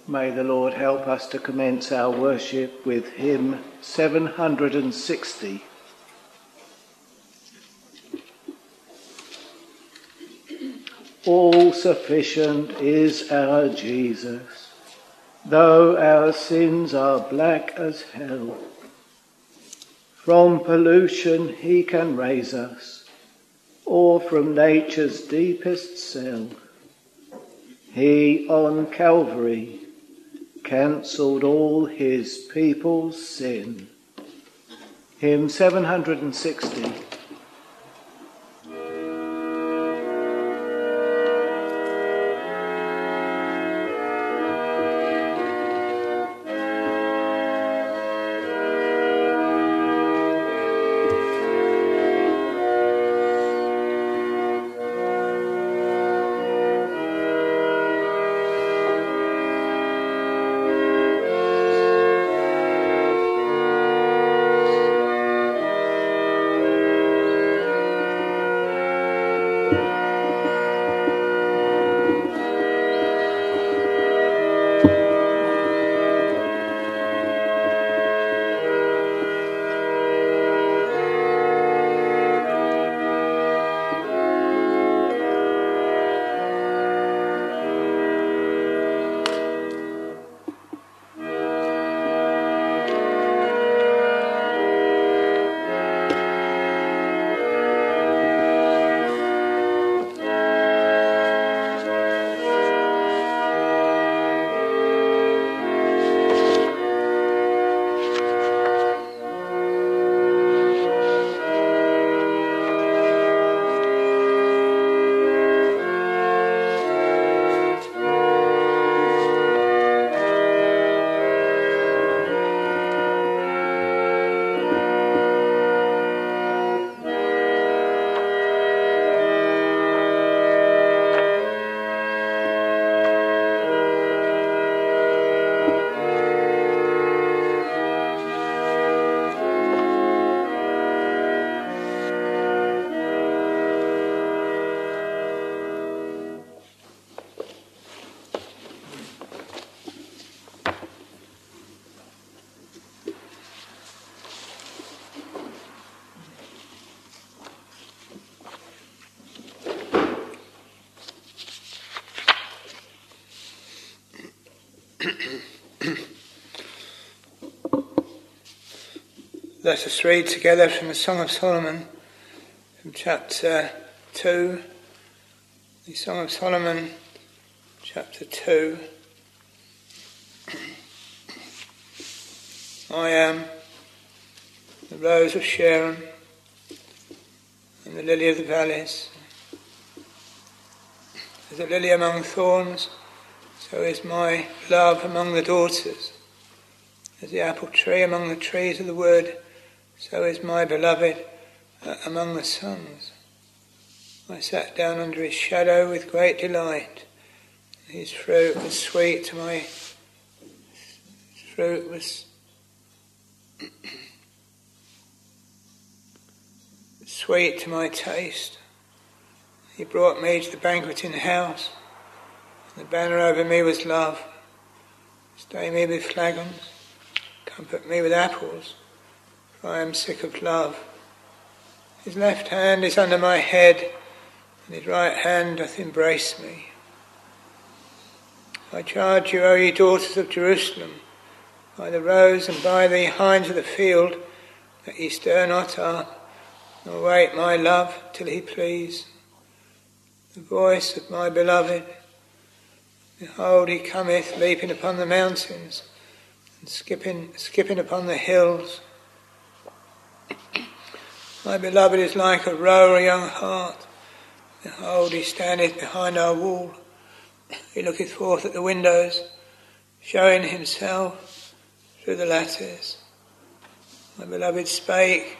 May the Lord help us to commence our worship with hymn 760. All sufficient is our Jesus, though our sins are black as hell. From pollution he can raise us, or from nature's deepest cell. He on Calvary cancelled all his people's sin. Hymn 760. Let us read together from the Song of Solomon, from chapter 2. The Song of Solomon, chapter 2. I am the rose of Sharon and the lily of the valleys. As a lily among thorns, so is my love among the daughters. As the apple tree among the trees of the wood, so is my beloved among the sons. I sat down under his shadow with great delight. His fruit was sweet to my sweet to my taste. He brought me to the banqueting house. The banner over me was love. Stay me with flagons, comfort me with apples, for I am sick of love. His left hand is under my head, and his right hand doth embrace me. I charge you, O ye daughters of Jerusalem, by the roes and by the hinds of the field, that ye stir not up, nor wait my love till he please. The voice of my beloved, behold, he cometh, leaping upon the mountains, and skipping upon the hills. My beloved is like a roe or a young hart. Behold, he standeth behind our wall. He looketh forth at the windows, showing himself through the lattice. My beloved spake,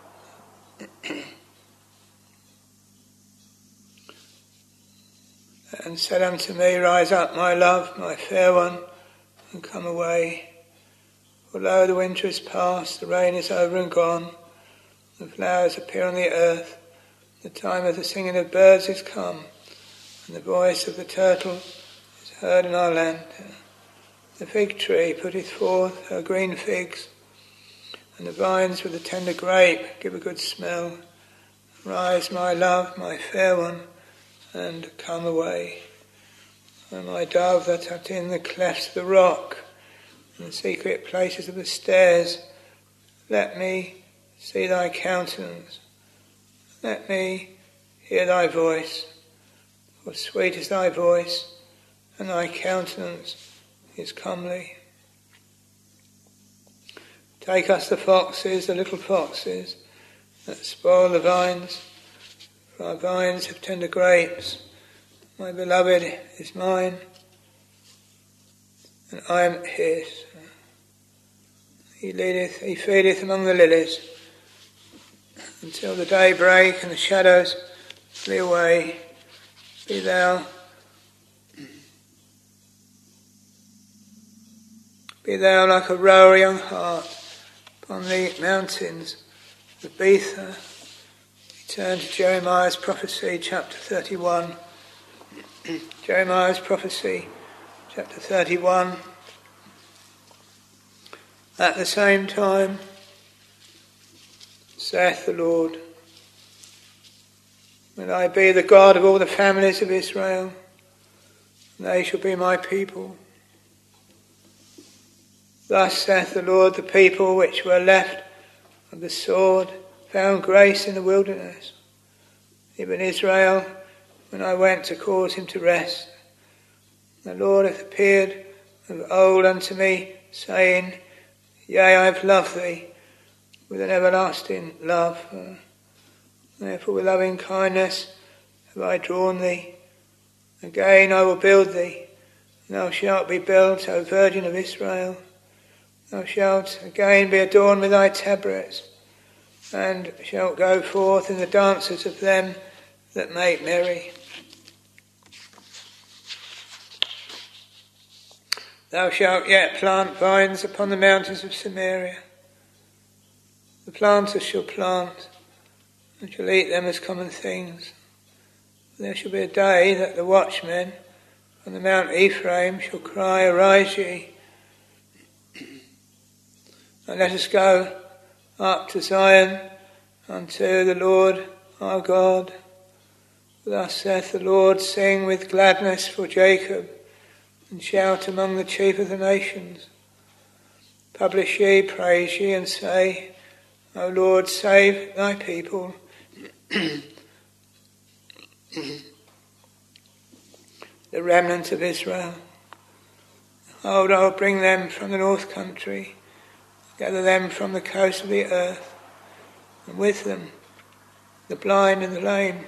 and said unto me, rise up, my love, my fair one, and come away. For lo, the winter is past, the rain is over and gone, the flowers appear on the earth, the time of the singing of birds is come, and the voice of the turtle is heard in our land. The fig tree putteth forth her green figs, and the vines with the tender grape give a good smell. Rise, my love, my fair one, and come away. O my dove that art in the clefts of the rock, and the secret places of the stairs, let me see thy countenance. Let me hear thy voice, for sweet is thy voice, and thy countenance is comely. Take us the foxes, the little foxes, that spoil the vines, for our vines have tender grapes. My beloved is mine, and I am his. He feedeth among the lilies, until the day break and the shadows flee away. Be thou like a roe young hart upon the mountains of Bether. We turn to Jeremiah's prophecy, chapter 31. Jeremiah's prophecy, chapter 31. At the same time, saith the Lord, will I be the God of all the families of Israel, and they shall be my people. Thus saith the Lord, the people which were left of the sword found grace in the wilderness, even Israel, when I went to cause him to rest. The Lord hath appeared of old unto me, saying, Yea, I have loved thee with an everlasting love. Therefore with loving kindness have I drawn thee. Again I will build thee, and thou shalt be built, O Virgin of Israel. Thou shalt again be adorned with thy tabrets, and shalt go forth in the dances of them that make merry. Thou shalt yet plant vines upon the mountains of Samaria. The planters shall plant, and shall eat them as common things. There shall be a day that the watchmen on the Mount Ephraim shall cry, Arise ye, and let us go up to Zion unto the Lord our God. Thus saith the Lord, Sing with gladness for Jacob, and shout among the chief of the nations. Publish ye, praise ye, and say, O Lord, save thy people. The remnant of Israel. Behold, I will bring them from the north country, gather them from the coast of the earth, and with them the blind and the lame,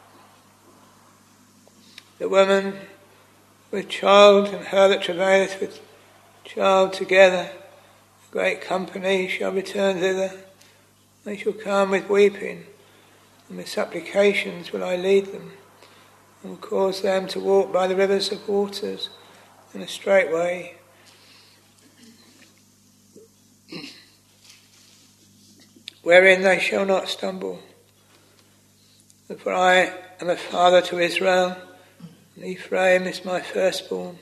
the woman with child, and her that travaileth with child together. A great company shall return thither. They shall come with weeping, and with supplications will I lead them, and will cause them to walk by the rivers of waters in a straight way. Wherein they shall not stumble. For I am a father to Israel, and Ephraim is my firstborn.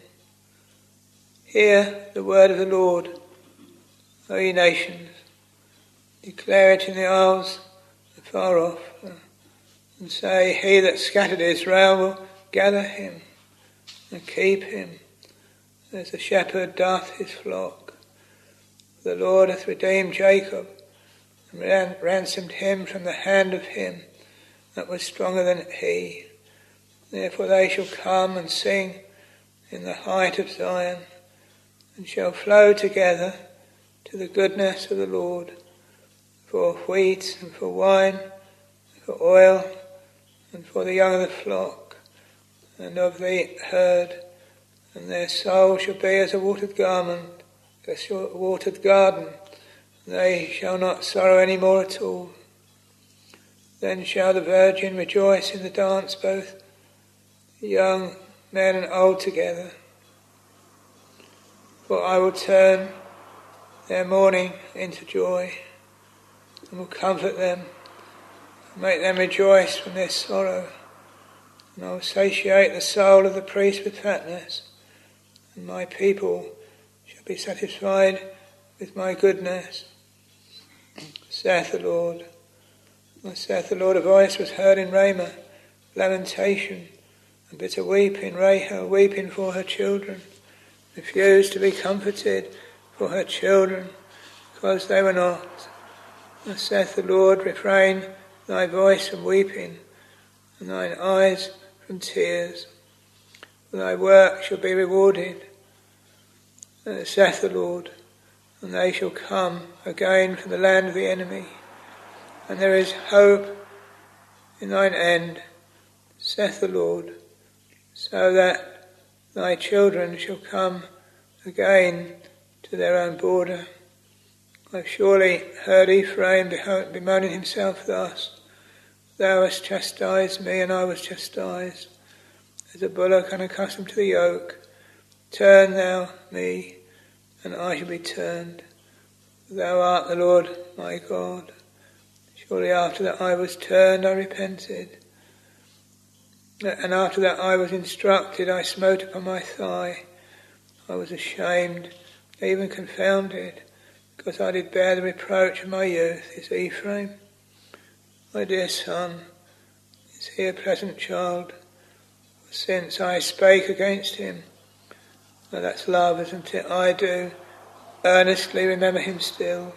Hear the word of the Lord, O ye nations. Declare it in the isles afar off, and say, He that scattered Israel will gather him, and keep him, as a shepherd doth his flock. The Lord hath redeemed Jacob, and ransomed him from the hand of him that was stronger than he. Therefore they shall come and sing in the height of Zion, and shall flow together to the goodness of the Lord, for wheat and for wine, and for oil, and for the young of the flock, and of the herd, and their soul shall be as a watered garden. They shall not sorrow any more at all. Then shall the virgin rejoice in the dance, both young men and old together. For I will turn their mourning into joy, and will comfort them, and make them rejoice from their sorrow. And I will satiate the soul of the priest with fatness, and my people shall be satisfied with my goodness, saith the Lord. Thus saith the Lord, a voice was heard in Ramah, lamentation and bitter weeping, Rahel weeping for her children, refused to be comforted for her children, because they were not. Thus saith the Lord, refrain thy voice from weeping, and thine eyes from tears, for thy work shall be rewarded, saith the Lord, and they shall come again from the land of the enemy, and there is hope in thine end, saith the Lord, so that thy children shall come again to their own border. I've surely heard Ephraim bemoaning himself thus, thou hast chastised me, and I was chastised, as a bullock unaccustomed to the yoke. Turn thou me, and I shall be turned. Thou art the Lord my God. Surely after that I was turned, I repented. And after that I was instructed, I smote upon my thigh. I was ashamed, even confounded, because I did bear the reproach of my youth. Is Ephraim my dear son? Is he a pleasant child? Since I spake against him, well, that's love, isn't it? I do earnestly remember him still.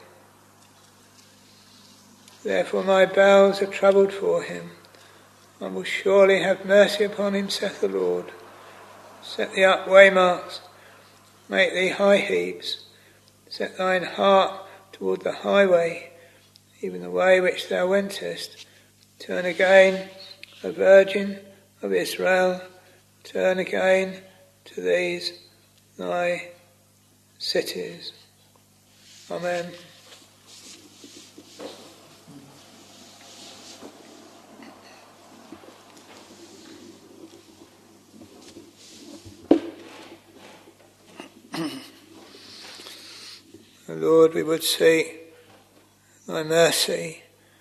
Therefore my bowels are troubled for him. I will surely have mercy upon him, saith the Lord. Set thee up waymarks, make thee high heaps, set thine heart toward the highway, even the way which thou wentest. Turn again, O Virgin of Israel, turn again to these thy cities. Amen. Lord, we would seek thy mercy.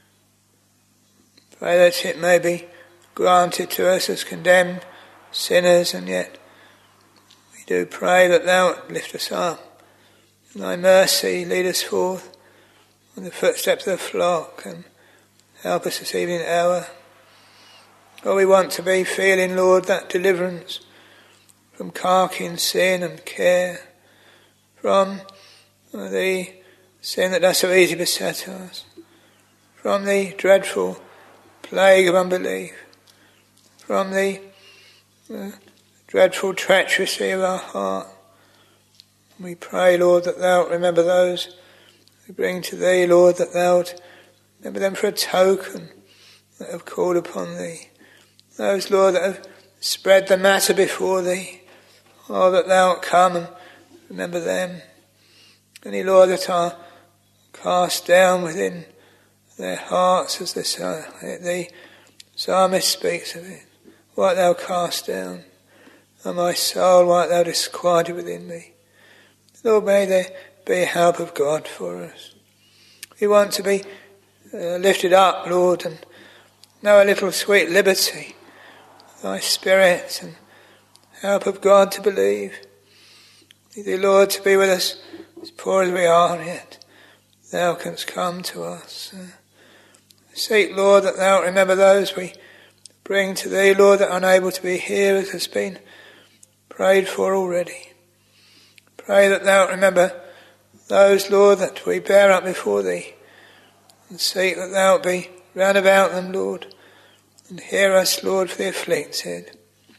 Pray that it may be granted to us as condemned sinners, and yet we do pray that thou lift us up. In thy mercy lead us forth on the footsteps of the flock and help us this evening hour. Oh, we want to be feeling, Lord, that deliverance from carking sin and care, from the sin that does so easily beset us, from the dreadful plague of unbelief, from the dreadful treachery of our heart. We pray, Lord, that thou remember those who bring to thee, Lord, that thou remember them for a token that have called upon thee. Those, Lord, that have spread the matter before thee. Oh, that thou come and remember them. Any, Lord, that are cast down within their hearts, as the psalmist speaks of it. Why art thou cast down? O my soul, why art thou disquieted within me? Lord, may there be help of God for us. We want to be lifted up, Lord, and know a little sweet liberty, thy Spirit, and help of God to believe. Need thee, Lord, to be with us as poor as we are, yet thou canst come to us. Seek, Lord, that thou remember those we bring to thee, Lord, that are unable to be here, as has been prayed for already. Pray that thou remember those, Lord, that we bear up before thee, and seek that thou be round about them, Lord, and hear us, Lord, for the afflicted.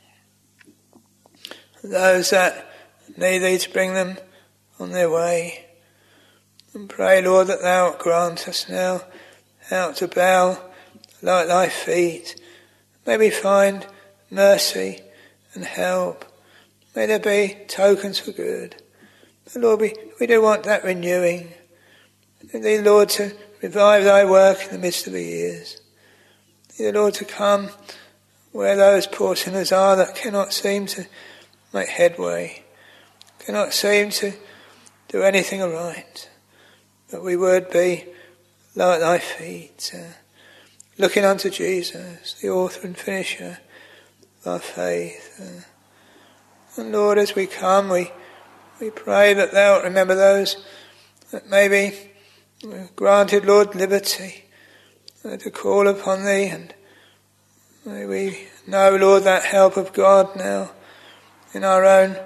Those that need thee to bring them on their way. And pray, Lord, that thou grant us now out to bow like thy feet. May we find mercy and help. May there be tokens for good. But Lord, we do want that renewing. Need thee, Lord, to revive thy work in the midst of the years. Need thee, Lord, to come where those poor sinners are that cannot seem to make headway, cannot seem to do anything aright. But we would be low at thy feet, looking unto Jesus, the author and finisher of our faith. And Lord, as we come, we We pray that thou remember those that may be granted, Lord, liberty to call upon thee, and may we know, Lord, that help of God now in our own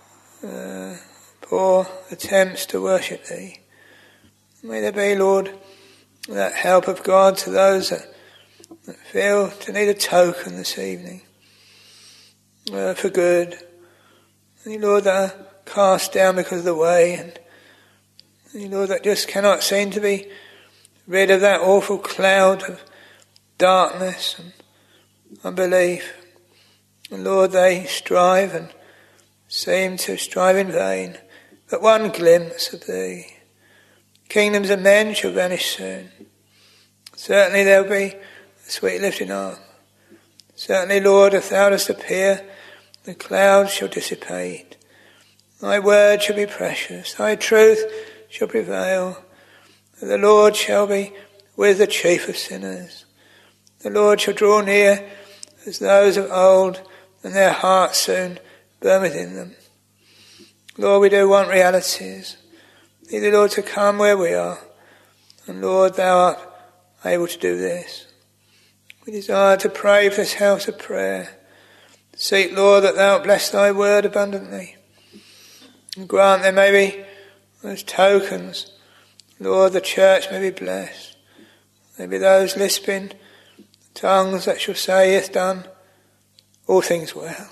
poor attempts to worship thee. May there be, Lord, that help of God to those that feel to need a token this evening for good. And Lord, that are cast down because of the way, and Lord, that just cannot seem to be rid of that awful cloud of darkness and unbelief. And Lord, they strive and seem to strive in vain, but one glimpse of thee. Kingdoms of men shall vanish soon. Certainly there will be a sweet lifting up. Certainly, Lord, if thou dost appear, the clouds shall dissipate. Thy word shall be precious. Thy truth shall prevail. The Lord shall be with the chief of sinners. The Lord shall draw near as those of old, and their hearts soon burn within them. Lord, we do want realities. Need the Lord to come where we are. And Lord, thou art able to do this. We desire to pray for this house of prayer. Seek, Lord, that thou bless thy word abundantly. And grant there may be those tokens. Lord, the church may be blessed. There be those lisping tongues that shall say, "Yes, done, all things well."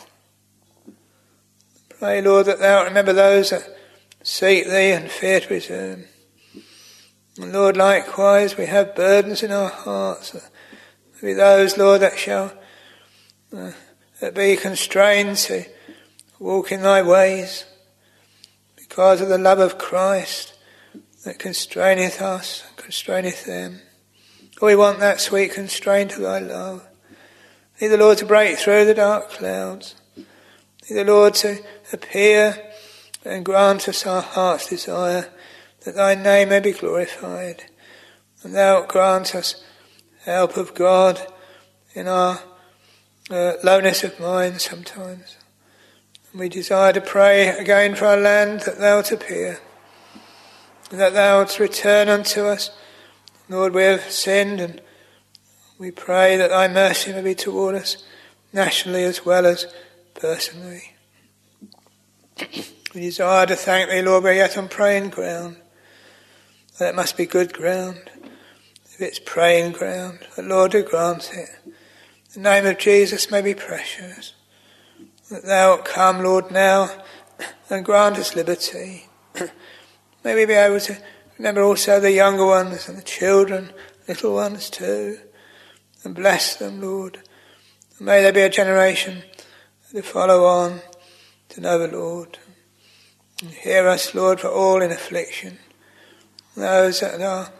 Pray, Lord, that thou remember those that seek thee and fear to return. And Lord, likewise, we have burdens in our hearts. There be those, Lord, that shall that be constrained to walk in thy ways because of the love of Christ that constraineth us, constraineth them. We want that sweet constraint of thy love. Need the Lord to break through the dark clouds. Need the Lord to appear and grant us our heart's desire, that thy name may be glorified. And thou grant us help of God in our lowness of mind sometimes. And we desire to pray again for our land, that thou wilt appear, that thou wilt return unto us. Lord, we have sinned, and we pray that thy mercy may be toward us nationally as well as personally. We desire to thank thee, Lord, we're yet on praying ground. That must be good ground. If it's praying ground, the Lord do grant it. The name of Jesus may be precious. That thou wilt come, Lord, now and grant us liberty. May we be able to remember also the younger ones and the children, little ones too, and bless them, Lord. And may there be a generation to follow on to know the Lord. And hear us, Lord, for all in affliction. Those that are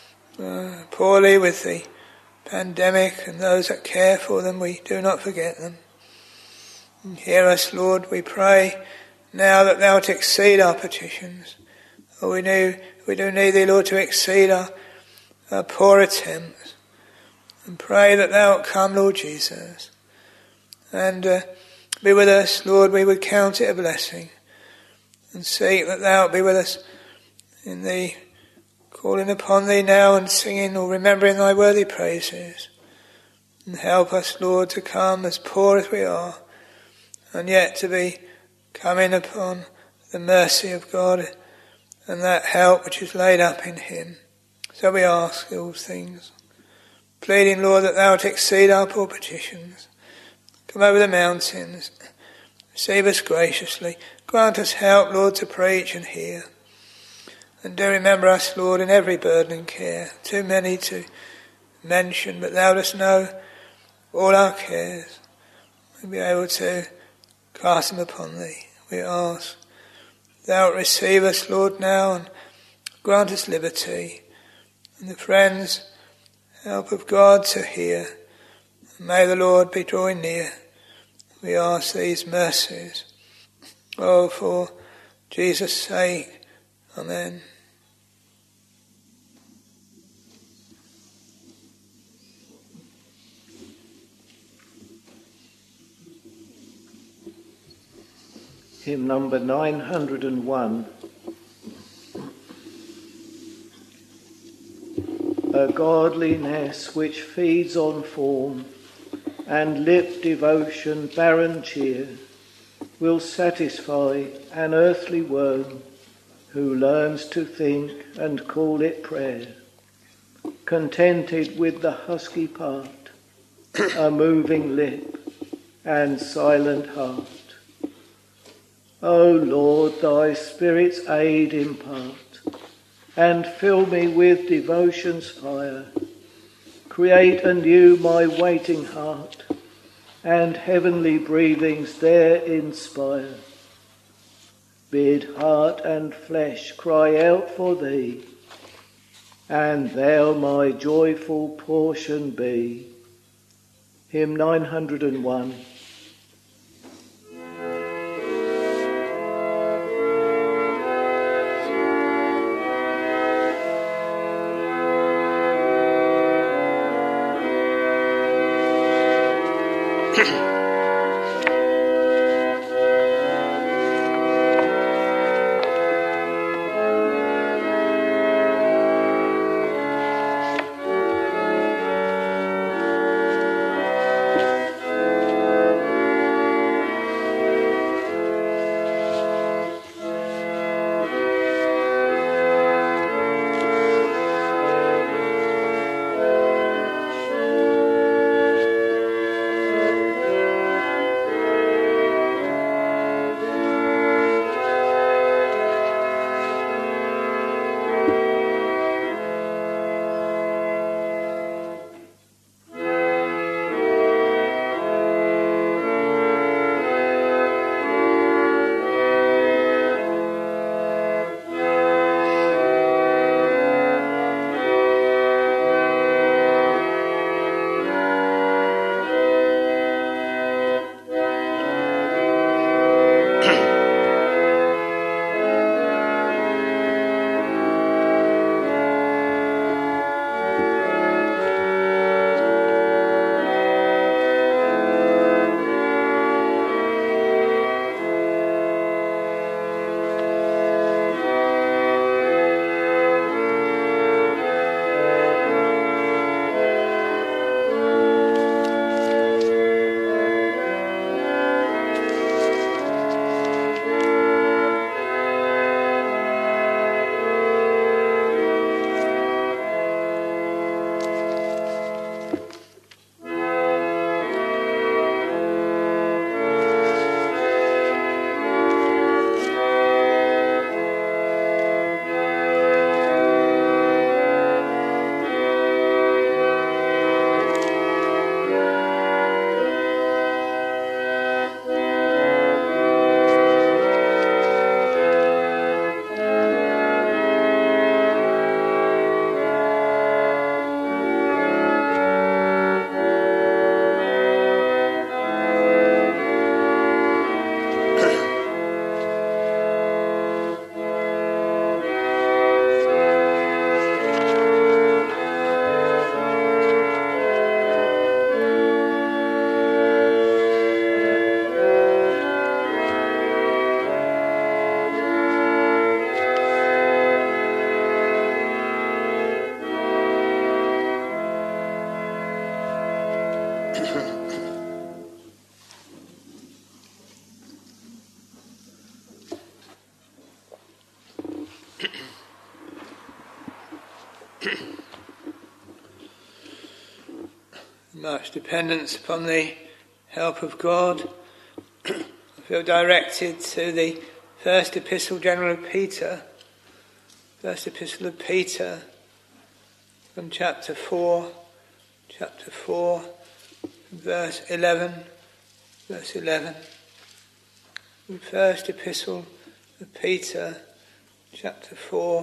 poorly with the pandemic, and those that care for them, we do not forget them. And hear us, Lord, we pray now that thou wilt exceed our petitions. For we do need thee, Lord, to exceed our poor attempts. And pray that thou wilt come, Lord Jesus, and be with us, Lord. We would count it a blessing, and seek that thou wilt be with us in the calling upon thee now and singing or remembering thy worthy praises. And help us, Lord, to come as poor as we are, and yet to be coming upon the mercy of God and that help which is laid up in him. So we ask all things, pleading, Lord, that thou wilt exceed our poor petitions. Come over the mountains, receive us graciously, grant us help, Lord, to preach and hear. And do remember us, Lord, in every burden and care. Too many to mention, but thou dost know all our cares. We'll be able to cast them upon thee. We ask thou wilt receive us, Lord, now, and grant us liberty. And the friends, help of God to hear. And may the Lord be drawing near. We ask these mercies. Oh, for Jesus' sake. Amen. Hymn number 901. A godliness which feeds on form and lip devotion barren cheer will satisfy an earthly worm who learns to think and call it prayer, contented with the husky part, a moving lip and silent heart. O Lord, thy Spirit's aid impart, and fill me with devotion's fire. Create anew my waiting heart, and heavenly breathings there inspire. Bid heart and flesh cry out for thee, and thou my joyful portion be. Hymn 901. Much dependence upon the help of God. I feel directed to the first epistle general of Peter, from chapter 4, verse 11. The first epistle of Peter, chapter 4,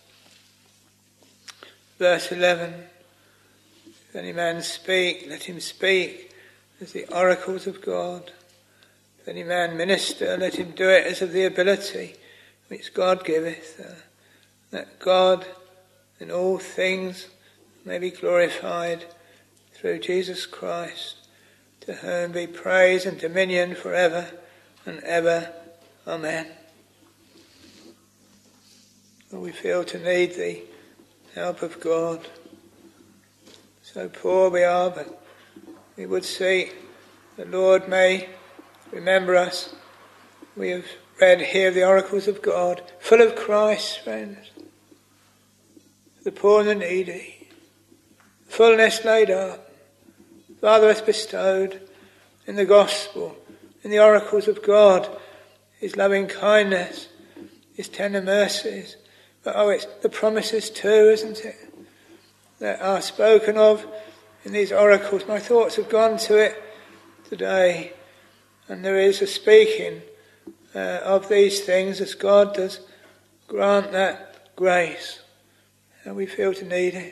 verse 11. If any man speak, let him speak as the oracles of God. If any man minister, let him do it as of the ability which God giveth, that God in all things may be glorified through Jesus Christ, to whom be praise and dominion forever and ever. Amen. Lord, we feel to need the help of God. So poor we are, but we would see the Lord may remember us. We have read here the oracles of God, full of Christ, friends. The poor and the needy, fullness laid up, Father hath bestowed in the gospel, in the oracles of God, his loving kindness, his tender mercies. But it's the promises too, isn't it, that are spoken of in these oracles. My thoughts have gone to it today, and there is a speaking of these things as God does grant that grace, and we feel to need it.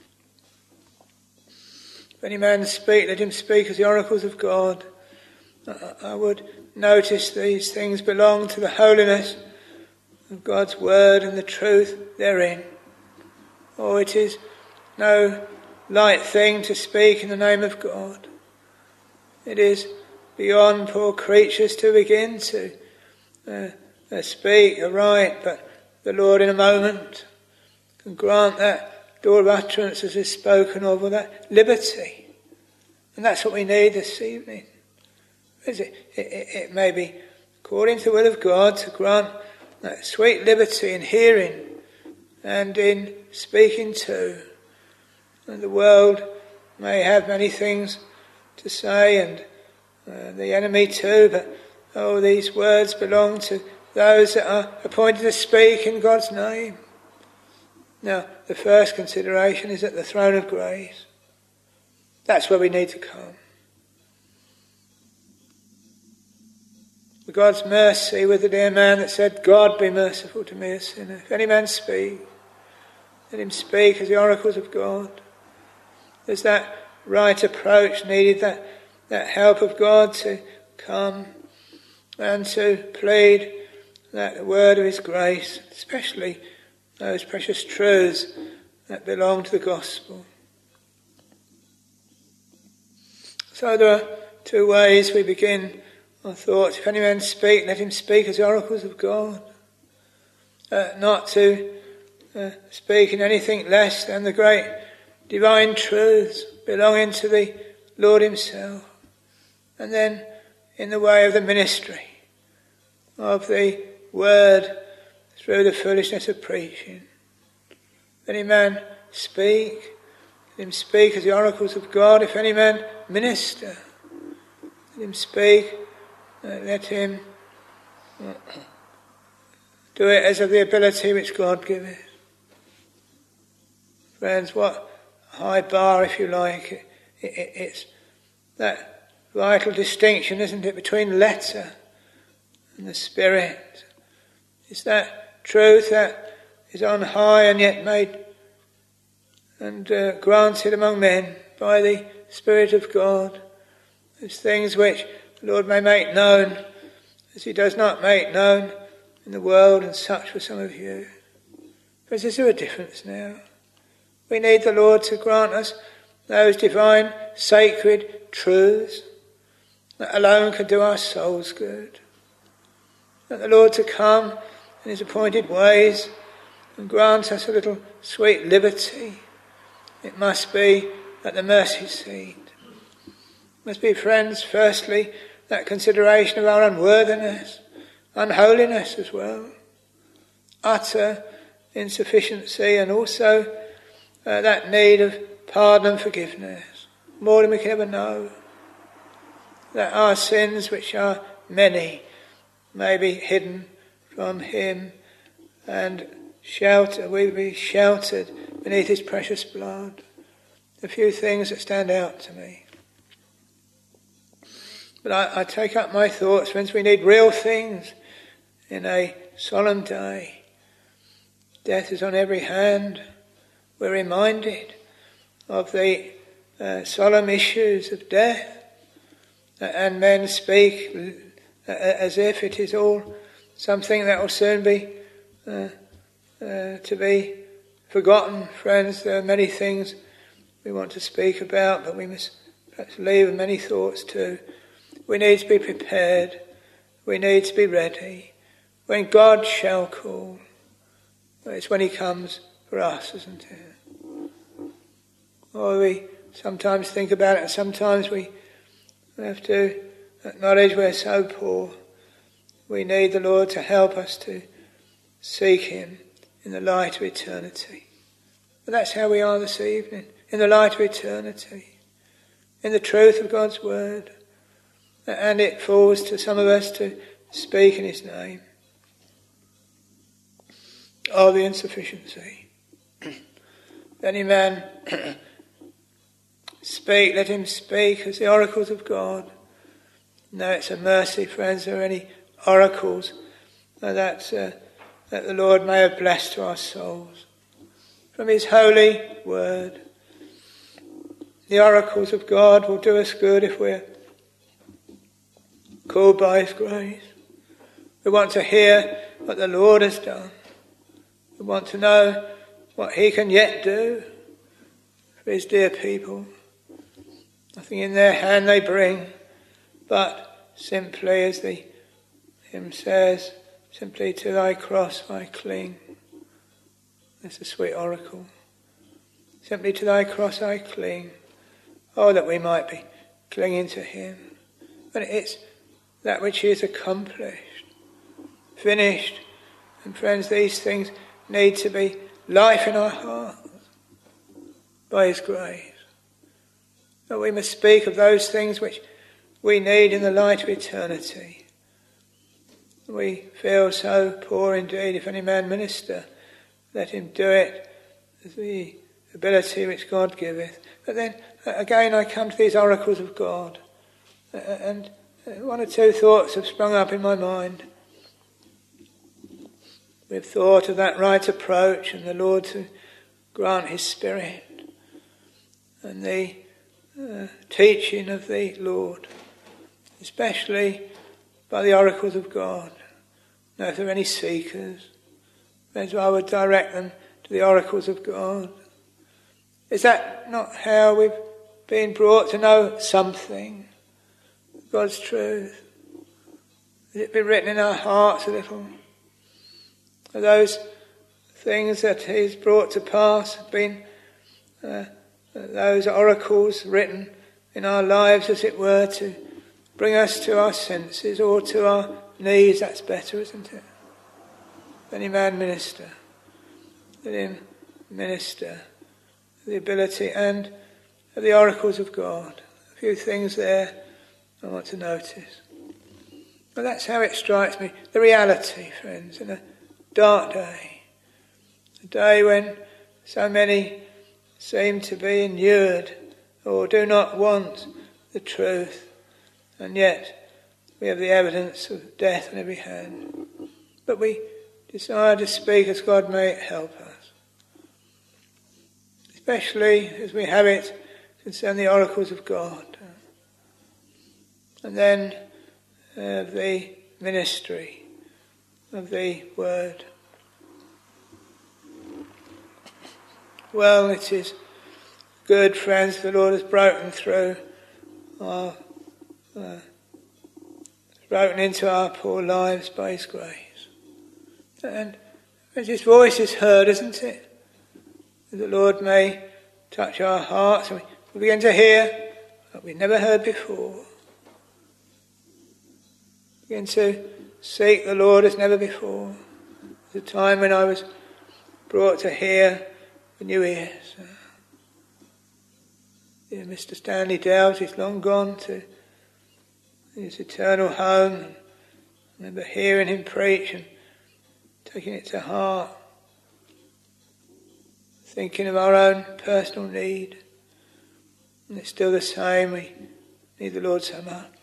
If any man speak, let him speak as the oracles of God. I would notice these things belong to the holiness of God's word and the truth therein. Oh, it is no light thing to speak in the name of God. It is beyond poor creatures to begin to speak aright, but the Lord in a moment can grant that door of utterance as is spoken of, or that liberty. And that's what we need this evening. It may be according to the will of God to grant that sweet liberty in hearing and in speaking too. And the world may have many things to say, and the enemy too, but these words belong to those that are appointed to speak in God's name. Now, the first consideration is at the throne of grace. That's where we need to come. For God's mercy with the dear man that said, God be merciful to me a sinner. If any man speak, let him speak as the oracles of God. There's that right approach needed, that help of God to come and to plead that word of his grace, especially those precious truths that belong to the gospel. So there are two ways we begin our thoughts. If any man speak, let him speak as the oracles of God. Not to speak in anything less than the great divine truths belonging to the Lord himself. And then in the way of the ministry of the word through the foolishness of preaching. If any man speak, let him speak as the oracles of God. If any man minister, let him speak, let him do it as of the ability which God giveth. Friends, what a high bar, if you like. It's that vital distinction, isn't it, between letter and the spirit. It's that truth that is on high and yet made and granted among men by the Spirit of God. Those things which the Lord may make known as he does not make known in the world, and such for some of you. But is there a difference now? We need the Lord to grant us those divine, sacred truths that alone can do our souls good. That the Lord to come in his appointed ways and grant us a little sweet liberty. It must be at the mercy seat. It must be, friends, firstly, that consideration of our unworthiness, unholiness as well, utter insufficiency, and also that need of pardon and forgiveness, more than we can ever know. That our sins, which are many, may be hidden from him, and we be sheltered beneath his precious blood. A few things that stand out to me. But I take up my thoughts, friends, we need real things in a solemn day. Death is on every hand. We're reminded of the solemn issues of death, and men speak as if it is all something that will soon be to be forgotten. Friends, there are many things we want to speak about, but we must perhaps leave many thoughts too. We need to be prepared. We need to be ready. when God shall call. It's when he comes for us, isn't it? Or we sometimes think about it, and sometimes we have to acknowledge we're so poor. We need the Lord to help us to seek him in the light of eternity. But that's how we are this evening, in the light of eternity, in the truth of God's word. And it falls to some of us to speak in his name. Oh, the insufficiency. Any man speak, let him speak as the oracles of God. No, it's a mercy, friends, there are any oracles that the Lord may have blessed to our souls. From his holy word. The oracles of God will do us good if we're called by his grace. We want to hear what the Lord has done. We want to know what he can yet do for his dear people. Nothing in their hand they bring, but simply, as the hymn says, simply to thy cross I cling. That's a sweet oracle. Simply to thy cross I cling. Oh, that we might be clinging to him. But it's that which he has accomplished, finished. And friends, these things need to be life in our hearts by his grace. That we must speak of those things which we need in the light of eternity. We feel so poor indeed. If any man minister, let him do it as the ability which God giveth. But then again I come to these oracles of God, and one or two thoughts have sprung up in my mind. We've thought of that right approach and the Lord to grant his Spirit and the teaching of the Lord, especially by the oracles of God. Now, if there are any seekers, then I would direct them to the oracles of God. Is that not how we've been brought to know something? God's truth. Has it been written in our hearts a little? Are those things that he's brought to pass been those oracles written in our lives, as it were, to bring us to our senses or to our knees? That's better, isn't it? Any man minister. Let him minister. The ability and the oracles of God. A few things there I want to notice. But that's how it strikes me. The reality, friends, in a dark day. A day when so many seem to be inured or do not want the truth. And yet we have the evidence of death on every hand. But we desire to speak as God may help us. Especially as we have it concerning the oracles of God. And then the ministry of the word. Well, it is good, friends, the Lord has broken through broken into our poor lives by his grace. And his voice is heard, isn't it? The Lord may touch our hearts and we begin to hear what we've never heard before. Begin to seek the Lord as never before. There's a time when I was brought to hear with new ears. Dear Mr. Stanley Dowds, he's long gone to his eternal home. I remember hearing him preach and taking it to heart. Thinking of our own personal need. And it's still the same. We need the Lord so much.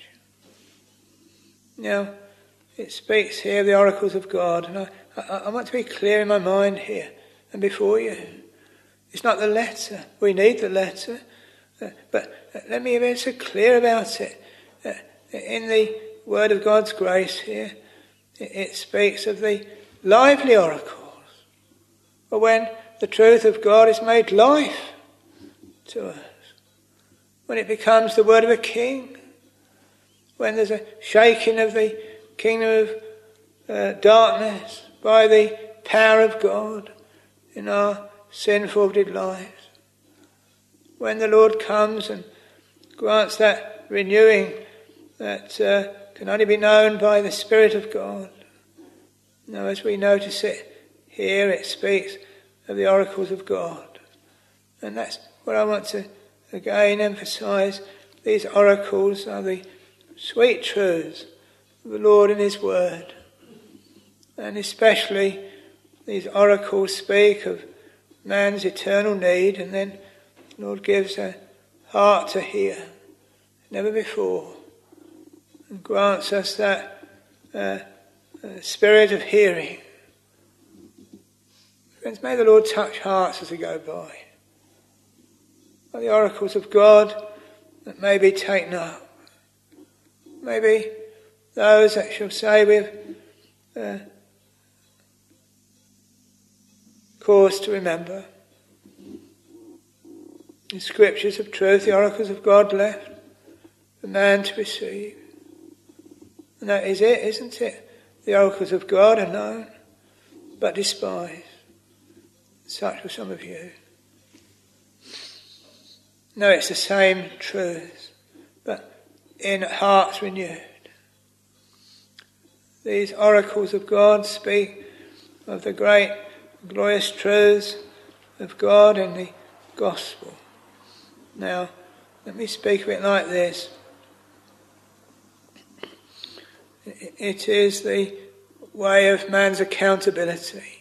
Now, it speaks here of the oracles of God. And I want to be clear in my mind here and before you. It's not the letter. We need the letter. But let me be so clear about it. In the word of God's grace here, it speaks of the lively oracles. But when the truth of God is made life to us, when it becomes the word of a king, when there's a shaking of the kingdom darkness by the power of God in our sin-forfeited lives. When the Lord comes and grants that renewing that can only be known by the Spirit of God. Now, as we notice it here, it speaks of the oracles of God. And that's what I want to again emphasize. These oracles are the sweet truths of the Lord in His Word. And especially these oracles speak of man's eternal need, and then the Lord gives a heart to hear, never before, and grants us that spirit of hearing. Friends, may the Lord touch hearts as we go by. By the oracles of God that may be taken up. Maybe those that shall say we've cause to remember the scriptures of truth, the oracles of God left for man to receive. And that is it, isn't it? The oracles of God are known, but despised. Such were some of you. No, it's the same truths, but in hearts renewed. These oracles of God speak of the great, glorious truths of God in the gospel. Now, let me speak of it like this. It is the way of man's accountability.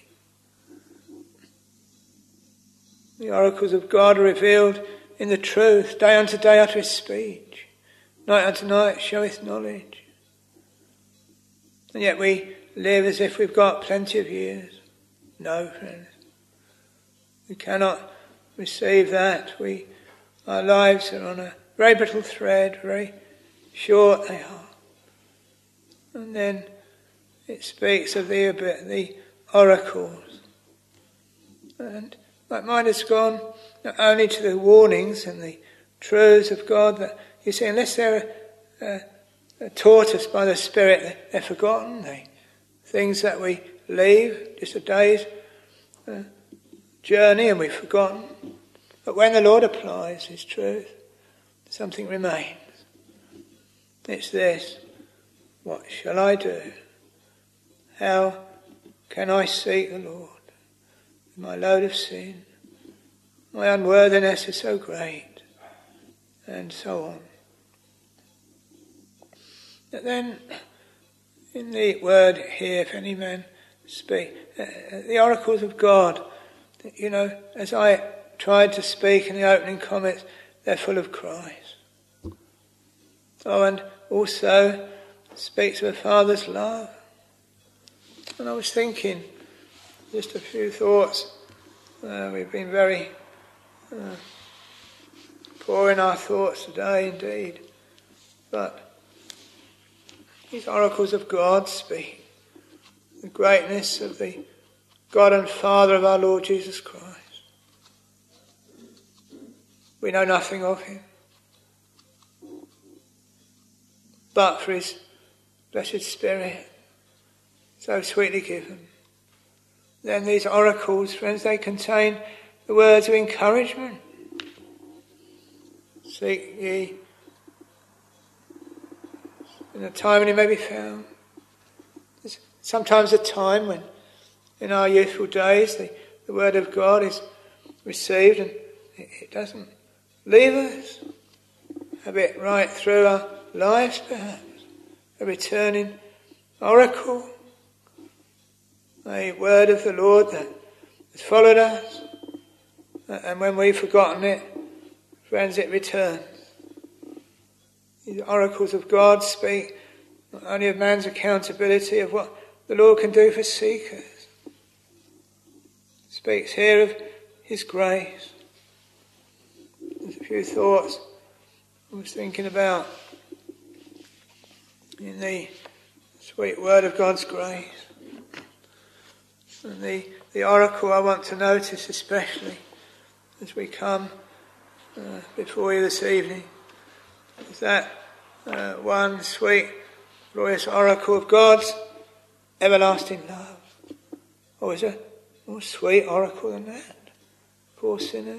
The oracles of God are revealed in the truth. Day unto day uttereth speech. Night unto night showeth knowledge. And yet we live as if we've got plenty of years. No, friends. We cannot receive that. Our lives are on a very brittle thread, very short they are. And then it speaks of the oracles. And my mind has gone not only to the warnings and the truths of God, that you see, unless they're taught us by the Spirit, they're forgotten. Things that we leave, just a day's journey, and we've forgotten. But when the Lord applies His truth, something remains. It's this: what shall I do? How can I seek the Lord? My load of sin, my unworthiness is so great, and so on. But then, in the word here, if any man speak, the oracles of God, you know, as I tried to speak in the opening comments, they're full of Christ. Oh, and also speaks of a Father's love. And I was thinking, just a few thoughts. We've been very poor in our thoughts today, indeed. But these oracles of God speak the greatness of the God and Father of our Lord Jesus Christ. We know nothing of Him, but for His blessed Spirit, so sweetly given. Then these oracles, friends, they contain the words of encouragement. Seek ye in a time when He may be found. There's sometimes a time when, in our youthful days, the word of God is received and it doesn't leave us. A bit right through our lives, perhaps. A returning oracle. A word of the Lord that has followed us, and when we've forgotten it, friends, it returns. The oracles of God speak not only of man's accountability, of what the Lord can do for seekers. It speaks here of His grace. There's a few thoughts I was thinking about in the sweet word of God's grace. And the oracle I want to notice especially as we come before you this evening is that one sweet, glorious oracle of God's everlasting love. Oh, is there a more sweet oracle than that? Poor sinners.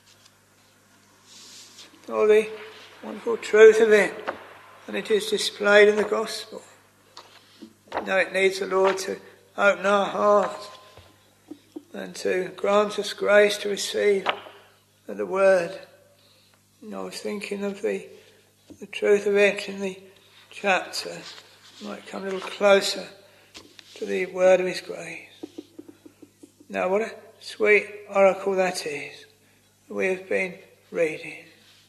Oh, the wonderful truth of it, and it is displayed in the gospel. Now it needs the Lord to open our hearts and to grant us grace to receive the word. And I was thinking of the truth of it in the chapter. Might come a little closer to the word of his grace. Now what a sweet oracle that is we have been reading.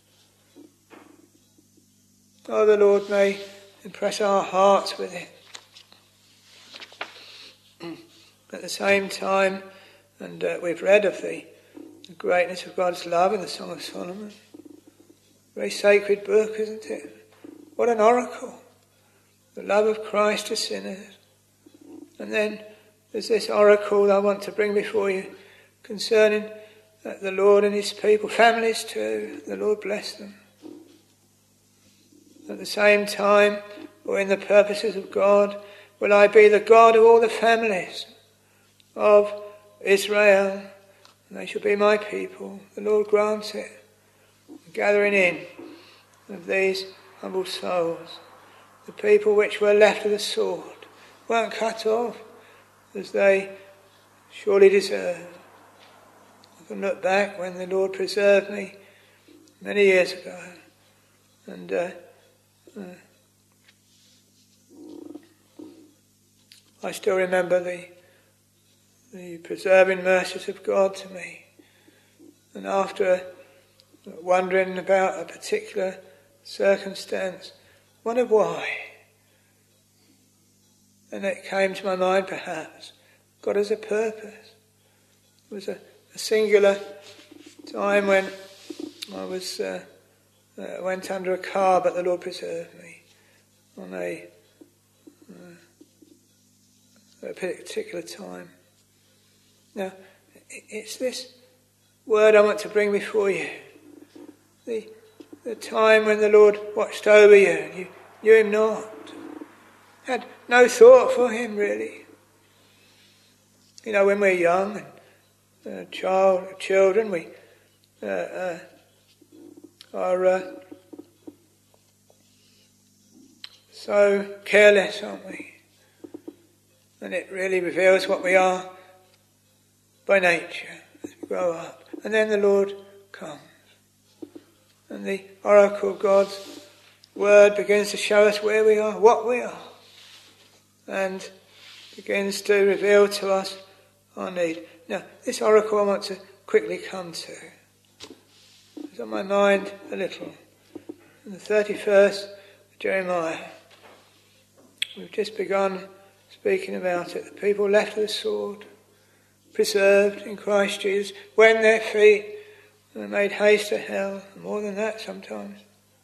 Oh, the Lord may impress our hearts with it. At the same time, and we've read of the greatness of God's love in the Song of Solomon. Very sacred book, isn't it? What an oracle. The love of Christ to sinners. And then there's this oracle that I want to bring before you concerning the Lord and his people, families too. The Lord bless them. At the same time, or in the purposes of God, will I be the God of all the families of Israel, and they shall be my people. The Lord grants it. The gathering in of these humble souls, the people which were left of the sword, weren't cut off as they surely deserved. I can look back when the Lord preserved me many years ago, and I still remember the preserving mercies of God to me. And after wondering about a particular circumstance, wondered why. And it came to my mind, perhaps, God has a purpose. It was a singular time when I was went under a car, but the Lord preserved me on a particular time. Now, it's this word I want to bring before you. The time when the Lord watched over you and you knew him not. Had no thought for him, really. You know, when we're young and children, we are so careless, aren't we? And it really reveals what we are by nature as we grow up. And then the Lord comes. And the oracle of God's word begins to show us where we are, what we are. And begins to reveal to us our need. Now, this oracle I want to quickly come to. It's on my mind a little. In the 31st of Jeremiah, we've just begun speaking about it. The people left of the sword, preserved in Christ Jesus, went their feet and made haste to hell. More than that sometimes.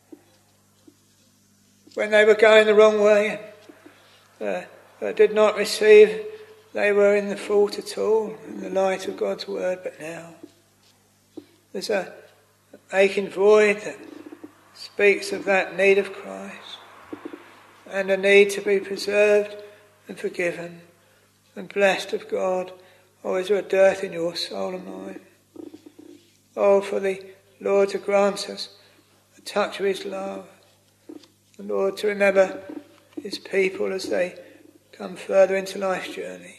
When they were going the wrong way and did not receive, they were in the fault at all, in the light of God's word. But now there's an aching void that speaks of that need of Christ and a need to be preserved and forgiven and blessed of God. Oh, is there a dearth in your soul and mine? Oh, for the Lord to grant us a touch of his love. The Lord to remember his people as they come further into life's journey.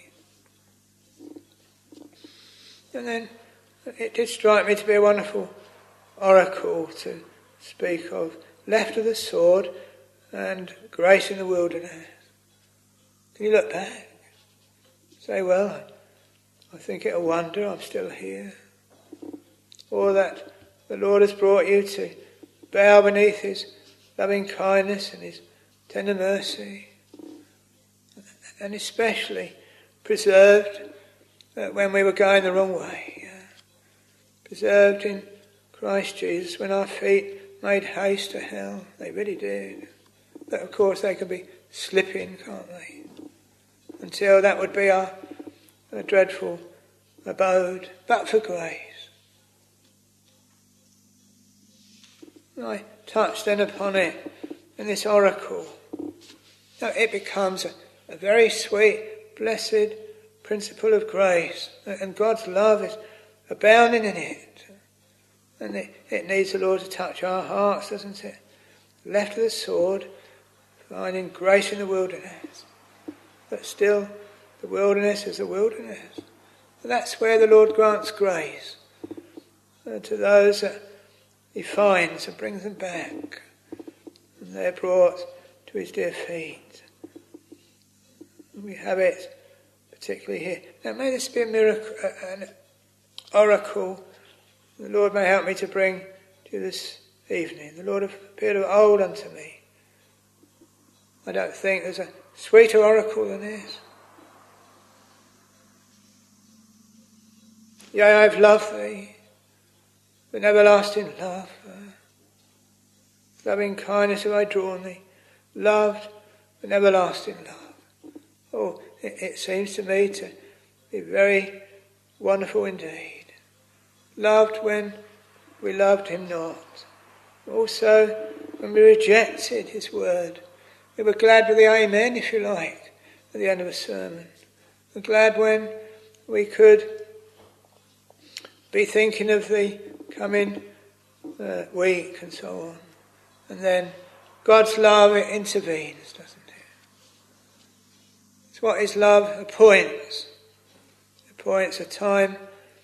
And then it did strike me to be a wonderful oracle to speak of. Left of the sword and grace in the wilderness. Can you look back? Say, well, I think it a wonder I'm still here. Or that the Lord has brought you to bow beneath his loving kindness and his tender mercy. And especially preserved when we were going the wrong way. Preserved in Christ Jesus when our feet made haste to hell. They really did. But of course they can be slipping, can't they? Until that would be our dreadful abode. But for grace. And I touched then upon it in this oracle. Now it becomes a very sweet, blessed principle of grace. And God's love is abounding in it. And it needs the Lord to touch our hearts, doesn't it? Left of the sword, finding grace in the wilderness. But still, the wilderness is a wilderness. And that's where the Lord grants grace to those that he finds and brings them back. And they're brought to his dear feet. And we have it particularly here. Now may this be a miracle, an oracle the Lord may help me to bring to this evening. The Lord appeared of old unto me. I don't think there's a sweeter oracle than this. Yea, I have loved thee with everlasting love. Loving kindness have I drawn thee, loved with everlasting love. Oh, it seems to me to be very wonderful indeed. Loved when we loved him not. Also, when we rejected his word. We were glad with the amen, if you like, at the end of a sermon. We're glad when we could be thinking of the coming week and so on. And then God's love intervenes, doesn't it? It's what his love appoints. It appoints a time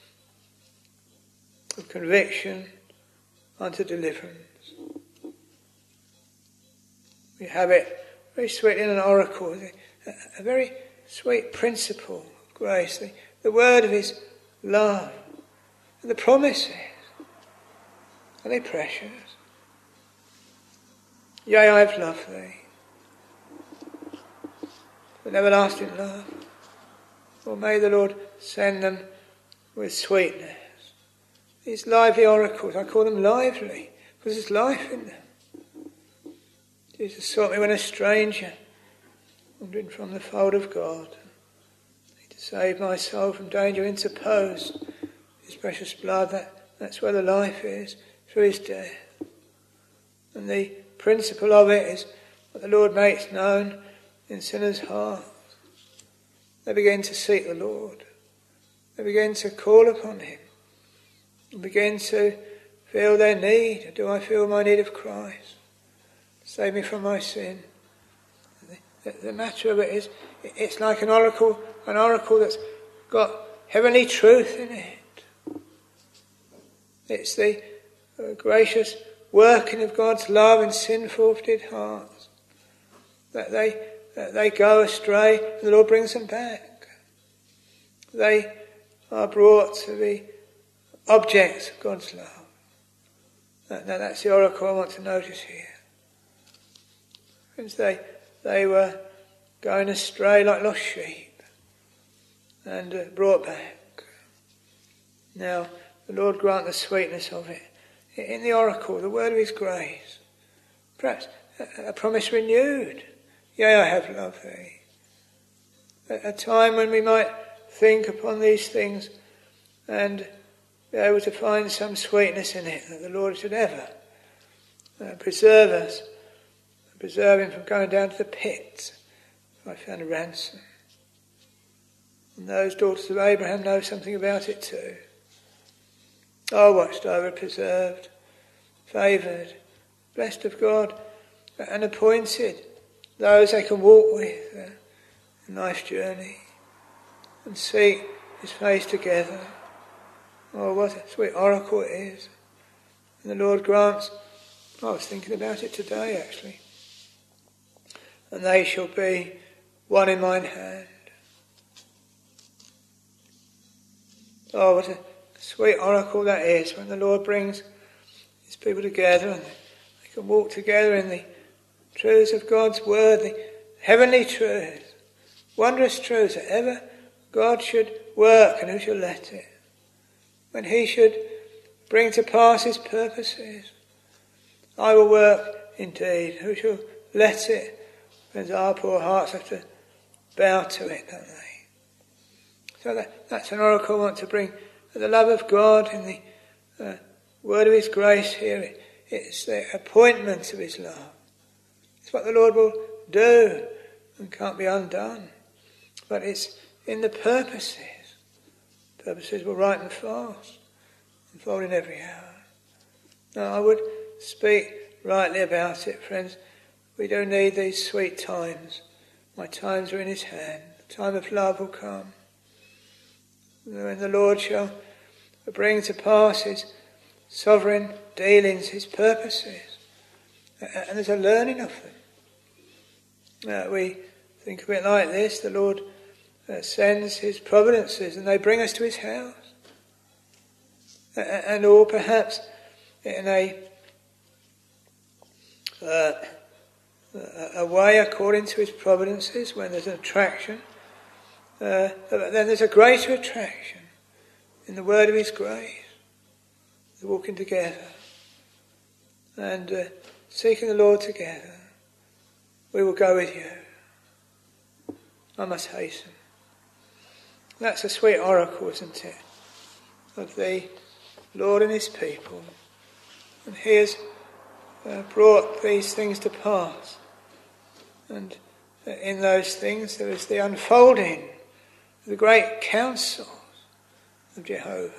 of conviction unto deliverance. We have it very sweetly in an oracle, a very sweet principle of grace, the word of his love, and the promises. Are they precious? Yea, I have loved thee with everlasting love. Or may the Lord send them with sweetness. These lively oracles, I call them lively, because there's life in them. Jesus sought me when a stranger, wandering from the fold of God. To save my soul from danger interposed. His precious blood, that's where the life is, through his death. And the principle of it is what the Lord makes known in sinners' hearts. They begin to seek the Lord. They begin to call upon him. And begin to feel their need. Do I feel my need of Christ? Save me from my sin. The matter of it is, it's like an oracle that's got heavenly truth in it. It's the gracious working of God's love in sin-forfeited hearts. That they go astray and the Lord brings them back. They are brought to be objects of God's love. Now that's the oracle I want to notice here. Friends, they were going astray like lost sheep and brought back. Now the Lord grant the sweetness of it in the oracle, the word of his grace. Perhaps a promise renewed. Yea, I have loved thee. A time when we might think upon these things and be able to find some sweetness in it, that the Lord should ever preserve us, preserve him from going down to the pit if I found a ransom. And those daughters of Abraham know something about it too. Are watched over, preserved, favoured, blessed of God, and appointed those they can walk with in life's journey and seek his face together. Oh, what a sweet oracle it is. And the Lord grants, I was thinking about it today actually, and they shall be one in mine hand. Oh, what a sweet oracle that is when the Lord brings his people together and they can walk together in the truths of God's word, the heavenly truths, wondrous truths that ever God should work and who shall let it. When he should bring to pass his purposes. I will work indeed. Who shall let it? When our poor hearts have to bow to it, don't they? So that's an oracle I want to bring. The love of God in the word of his grace here. It's the appointment of his love. It's what the Lord will do and can't be undone. But it's in the purposes. Purposes were right and fast, unfolding every hour. Now I would speak rightly about it, friends. We don't need these sweet times. My times are in his hand. The time of love will come. When the Lord shall bring to pass his sovereign dealings, his purposes. And there's a learning of them. We think of it like this. The Lord sends his providences and they bring us to his house. And or perhaps in a way according to his providences, when there's an attraction, then there's a greater attraction in the word of his grace, the walking together and seeking the Lord together. We will go with you. I must hasten. That's a sweet oracle, isn't it, of the Lord and his people. And he has brought these things to pass. And in those things there is the unfolding of the great counsels of Jehovah.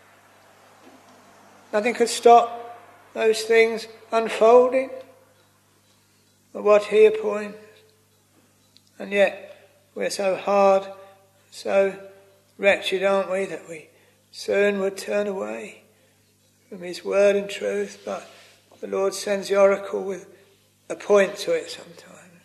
Nothing could stop those things unfolding but what he appoints. And yet we're so hard, so wretched, aren't we, that we soon would turn away from his word and truth, but the Lord sends the oracle with a point to it sometimes.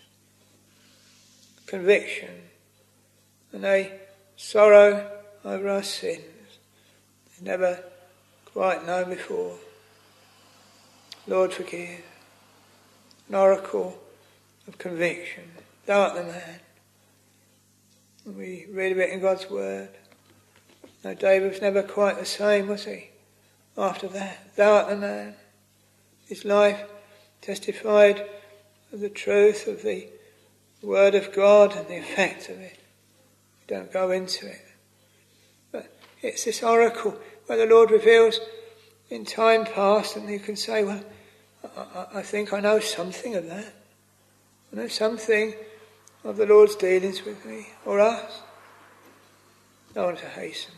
Conviction and a sorrow over our sins never quite known before. Lord, forgive. An oracle of conviction. Thou art the man. And we read of it in God's word. No, David was never quite the same, was he? After that, thou art the man. His life testified of the truth of the word of God and the effect of it. We don't go into it. But it's this oracle where the Lord reveals in time past, and you can say, well, I think I know something of that. I know something of the Lord's dealings with me, or us. I want to hasten.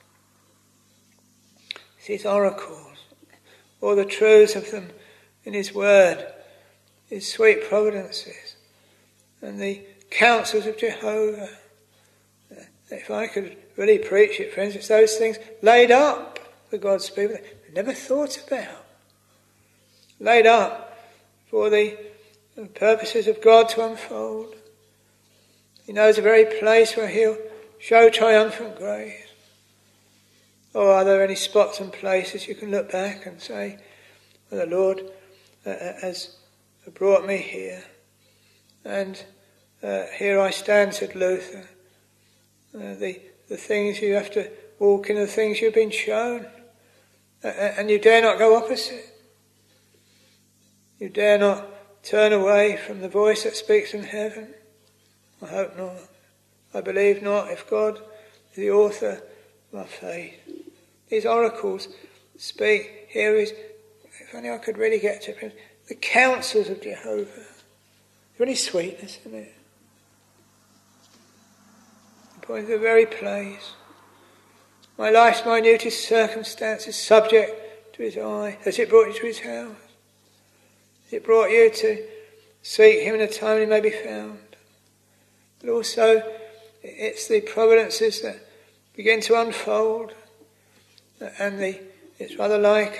It's his oracles, or the truths of them in his word, his sweet providences, and the counsels of Jehovah. If I could really preach it, friends, it's those things laid up for God's people that we never thought about. Laid up for the purposes of God to unfold. He knows the very place where he'll show triumphant grace. Or are there any spots and places you can look back and say, well, the Lord has brought me here. And here I stand, said Luther. The things you have to walk in, the things you've been shown. And you dare not go opposite. You dare not turn away from the voice that speaks from heaven. I hope not. I believe not, if God is the author of our faith. These oracles speak, here is, if only I could really get to it, the counsels of Jehovah. There's really sweetness in it. It points to the very place. My life's minutest circumstance is subject to his eye. Has it brought you to his house? Has it brought you to seek him in a time he may be found? But also, it's the providences that begin to unfold, and it's rather like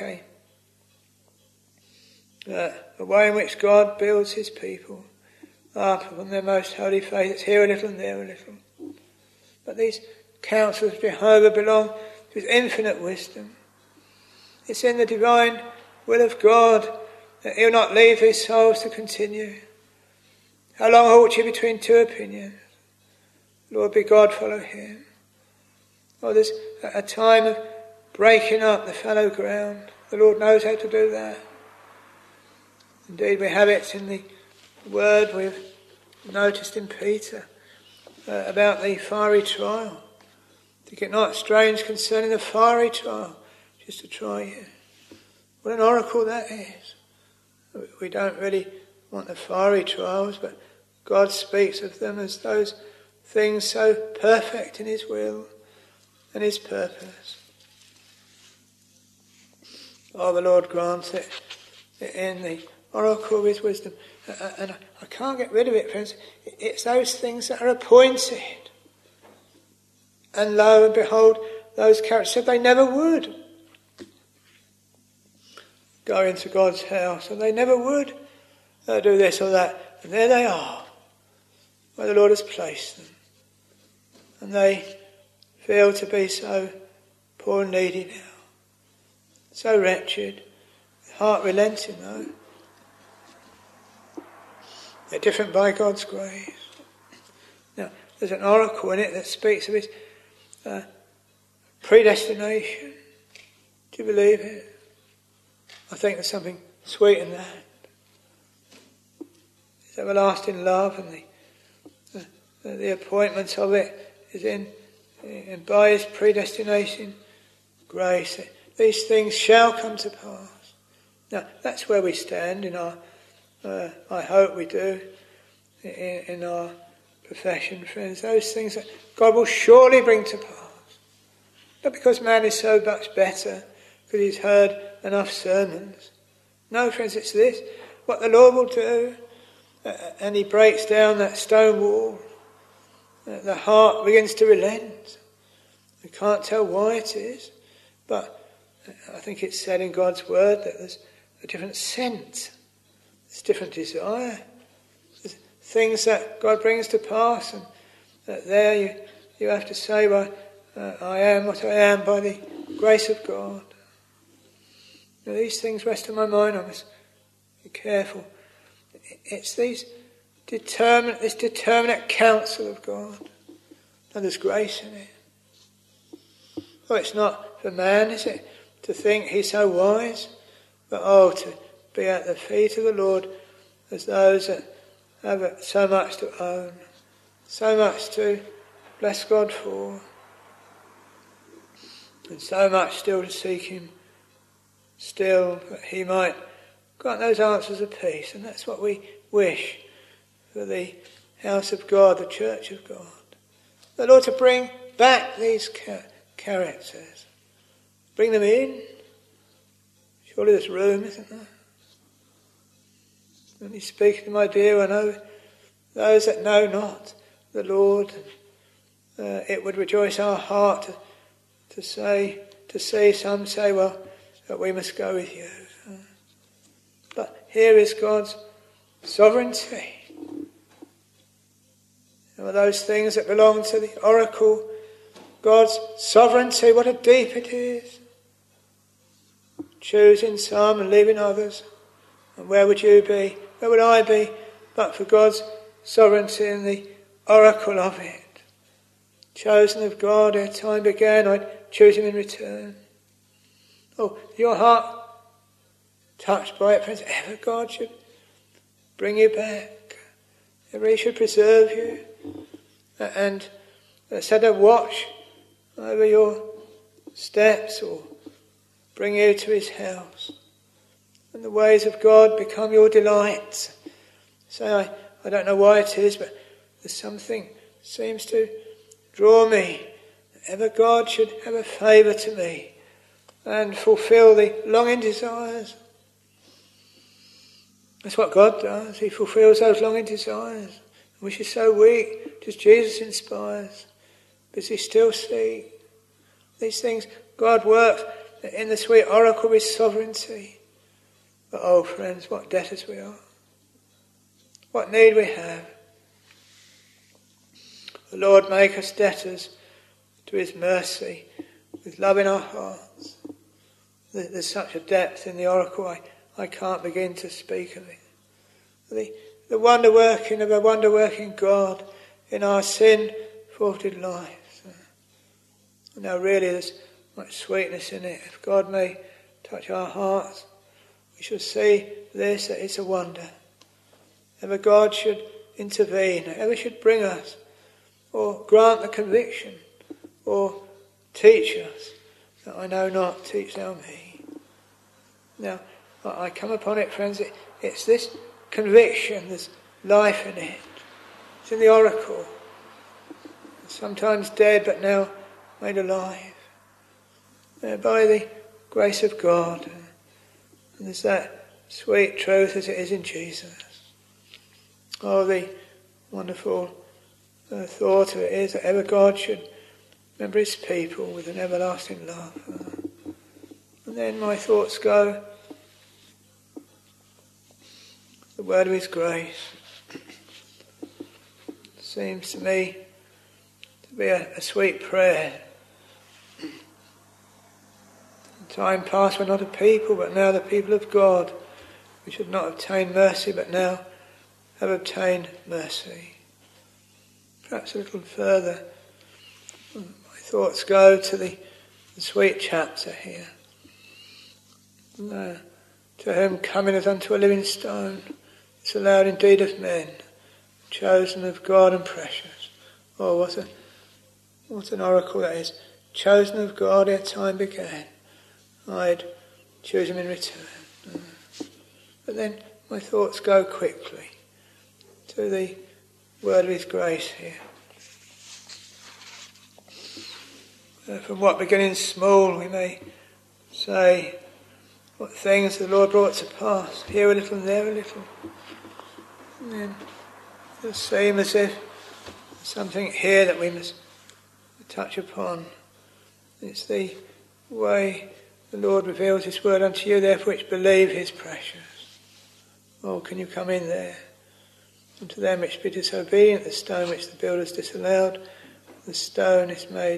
a way in which God builds his people up upon their most holy faith. It's here a little and there a little. But these counsels of Jehovah belong to his infinite wisdom. It's in the divine will of God that he'll not leave these souls to continue. How long halt you between two opinions? Lord be God, follow him. Or there's a time of breaking up the fallow ground. The Lord knows how to do that. Indeed, we have it in the word we've noticed in Peter about the fiery trial. Think it not strange concerning the fiery trial, just to try you. What an oracle that is. We don't really want the fiery trials, but God speaks of them as those things so perfect in his will and his purpose. Oh, the Lord grants it in the oracle of his wisdom. And I can't get rid of it, friends. It's those things that are appointed. And lo and behold, those characters said they never would go into God's house, and they never would do this or that. And there they are, where the Lord has placed them. And they feel to be so poor and needy now. So wretched, heart relenting though. They're different by God's grace. Now, there's an oracle in it that speaks of his predestination. Do you believe it? I think there's something sweet in that. His everlasting love and the appointments of it is in by his predestination grace. These things shall come to pass. Now, that's where we stand in our, I hope we do, in our profession, friends. Those things that God will surely bring to pass. Not because man is so much better, because he's heard enough sermons. No, friends, it's this. What the Lord will do, and he breaks down that stone wall. The heart begins to relent. We can't tell why it is, but I think it's said in God's word that there's a different scent, there's different desire, there's things that God brings to pass, and that there you have to say, well, I am what I am by the grace of God. Now, these things rest on my mind. I must be careful. It's this determinate counsel of God, and there's grace in it. Oh, it's not for man, is it, to think he's so wise, but to be at the feet of the Lord as those that have so much to own, so much to bless God for, and so much still to seek him, still that he might grant those answers of peace. And that's what we wish for the house of God, the church of God. The Lord to bring back these characters, bring them in. Surely there's room, isn't there? When you speak to my dear, I know those that know not the Lord, it would rejoice our heart to see some say, well, that we must go with you. But here is God's sovereignty. And those things that belong to the oracle, God's sovereignty, what a deep it is. Choosing some and leaving others. And where would you be? Where would I be? But for God's sovereignty and the oracle of it. Chosen of God, ere time began, I'd choose him in return. Oh, your heart touched by it, friends, ever God should bring you back. Ever he should preserve you. And set a watch over your steps, or bring you to his house. And the ways of God become your delight. Say, I don't know why it is, but there's something seems to draw me. Ever God should have a favour to me and fulfil the longing desires. That's what God does. He fulfills those longing desires, which is so weak, just Jesus inspires. But he still seeks these things. God works in the sweet oracle of his sovereignty. But oh, friends, what debtors we are. What need we have. The Lord make us debtors to his mercy, with love in our hearts. There's such a depth in the oracle, I can't begin to speak of it. The wonder-working of a wonder-working God in our sin-faulted lives. Now really there's much sweetness in it. If God may touch our hearts, we shall see this, that it's a wonder. Ever God should intervene, ever should bring us, or grant the conviction, or teach us, that I know not, teach thou me. Now, I come upon it, friends, it's this conviction, there's life in it. It's in the oracle. Sometimes dead, but now made alive. By the grace of God. And there's that sweet truth as it is in Jesus. Oh, the wonderful thought of it is that ever God should remember his people with an everlasting love. And then my thoughts go, the word of his grace seems to me to be a sweet prayer. In time past we're not a people, but now the people of God. We should not obtain mercy, but now have obtained mercy. Perhaps a little further, my thoughts go to the sweet chapter here. To whom coming as unto a living stone, it's allowed indeed of men, chosen of God and precious. Oh, what an oracle that is. Chosen of God ere time began, I'd choose him in return. But then my thoughts go quickly to the word of his grace here. From what beginning small we may say, what things the Lord brought to pass, here a little and there a little. And then it seems as if there's something here that we must touch upon. It's the way the Lord reveals his word unto you, therefore which believe his precious. Oh, can you come in there? And to them which be disobedient, the stone which the builders disallowed, the stone is made,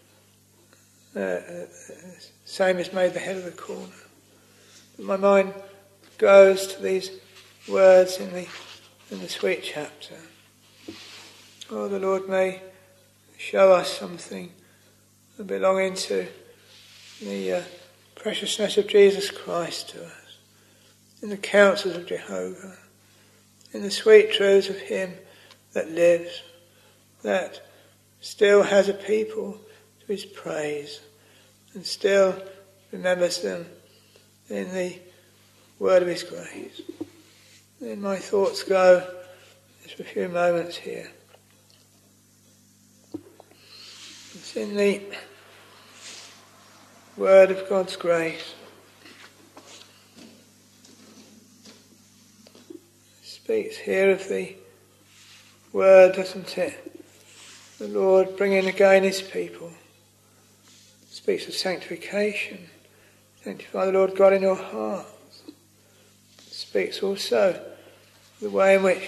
same is made the head of the corner. But my mind goes to these words in the sweet chapter. Oh, the Lord may show us something belonging to the preciousness of Jesus Christ to us, in the counsels of Jehovah, in the sweet truths of him that lives, that still has a people to his praise, and still remembers them in the word of his grace. Then my thoughts go, just for a few moments here. It's in the word of God's grace. It speaks here of the word, doesn't it? The Lord bringing again his people. It speaks of sanctification. Sanctify the Lord God in your hearts. It speaks also of the way in which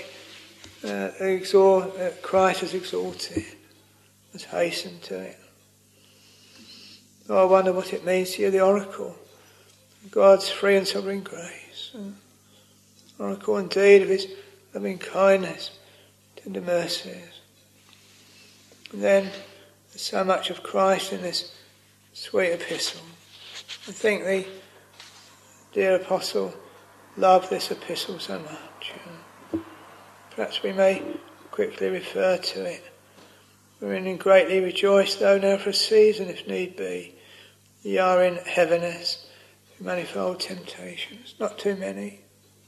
Christ has exalted, has hastened to it. Oh, I wonder what it means to you, the oracle, God's free and sovereign grace. Oracle indeed of his loving kindness, tender mercies. And then there's so much of Christ in this sweet epistle. I think the dear apostle loved this epistle so much. Perhaps we may quickly refer to it. Wherein greatly rejoice, though now for a season, if need be, ye are in heaviness, through manifold temptations, not too many.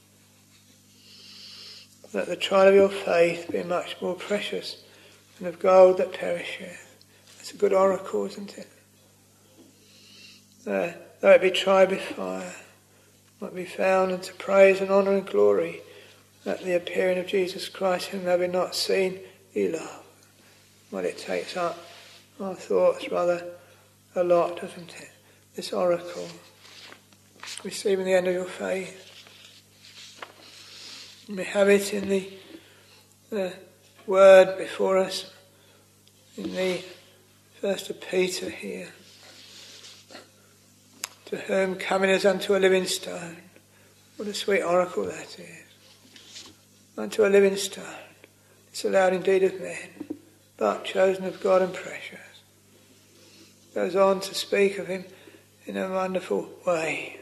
That the trial of your faith be much more precious than of gold that perisheth. That's a good oracle, isn't it? Though it be tried with fire, might be found unto praise and honour and glory at the appearing of Jesus Christ, whom having not seen, ye love. Well, it takes up our thoughts rather a lot, doesn't it? This oracle, receiving the end of your faith. And we have it in the word before us, in the first of Peter here. To whom coming as unto a living stone. What a sweet oracle that is. Unto a living stone. It's allowed indeed of men, but chosen of God and precious. Goes on to speak of him in a wonderful way.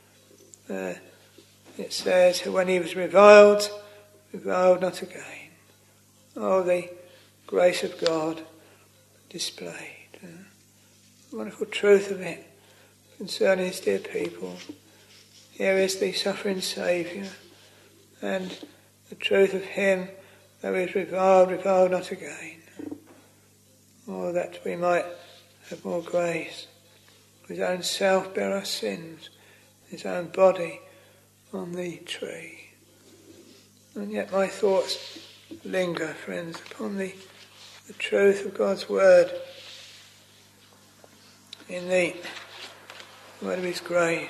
It says, when he was reviled not again. Oh, the grace of God displayed. The wonderful truth of it concerning his dear people. Here is the suffering Saviour, and the truth of him though he is reviled, revile not again. Oh, that we might have more grace. His own self bear our sins, his own body on the tree. And yet my thoughts linger, friends, upon the truth of God's word, in the word of his grace.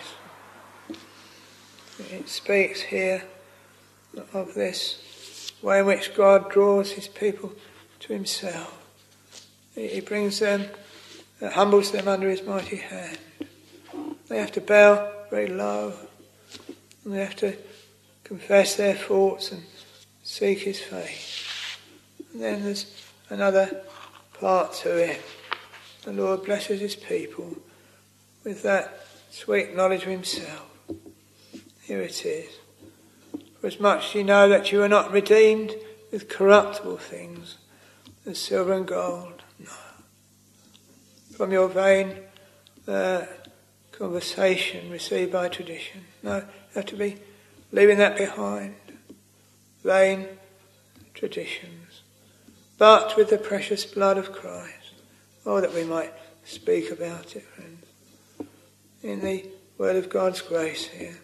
It speaks here of this way in which God draws his people to himself. He brings them, humbles them under his mighty hand. They have to bow very low, and they have to confess their faults and seek his face. And then there's another part to it. The Lord blesses his people with that sweet knowledge of himself. Here it is. For as much as you know that you are not redeemed with corruptible things, as silver and gold, no, from your vain conversation received by tradition. No, you have to be leaving that behind. Vain traditions. But with the precious blood of Christ. Oh, that we might speak about it, friends. In the word of God's grace here.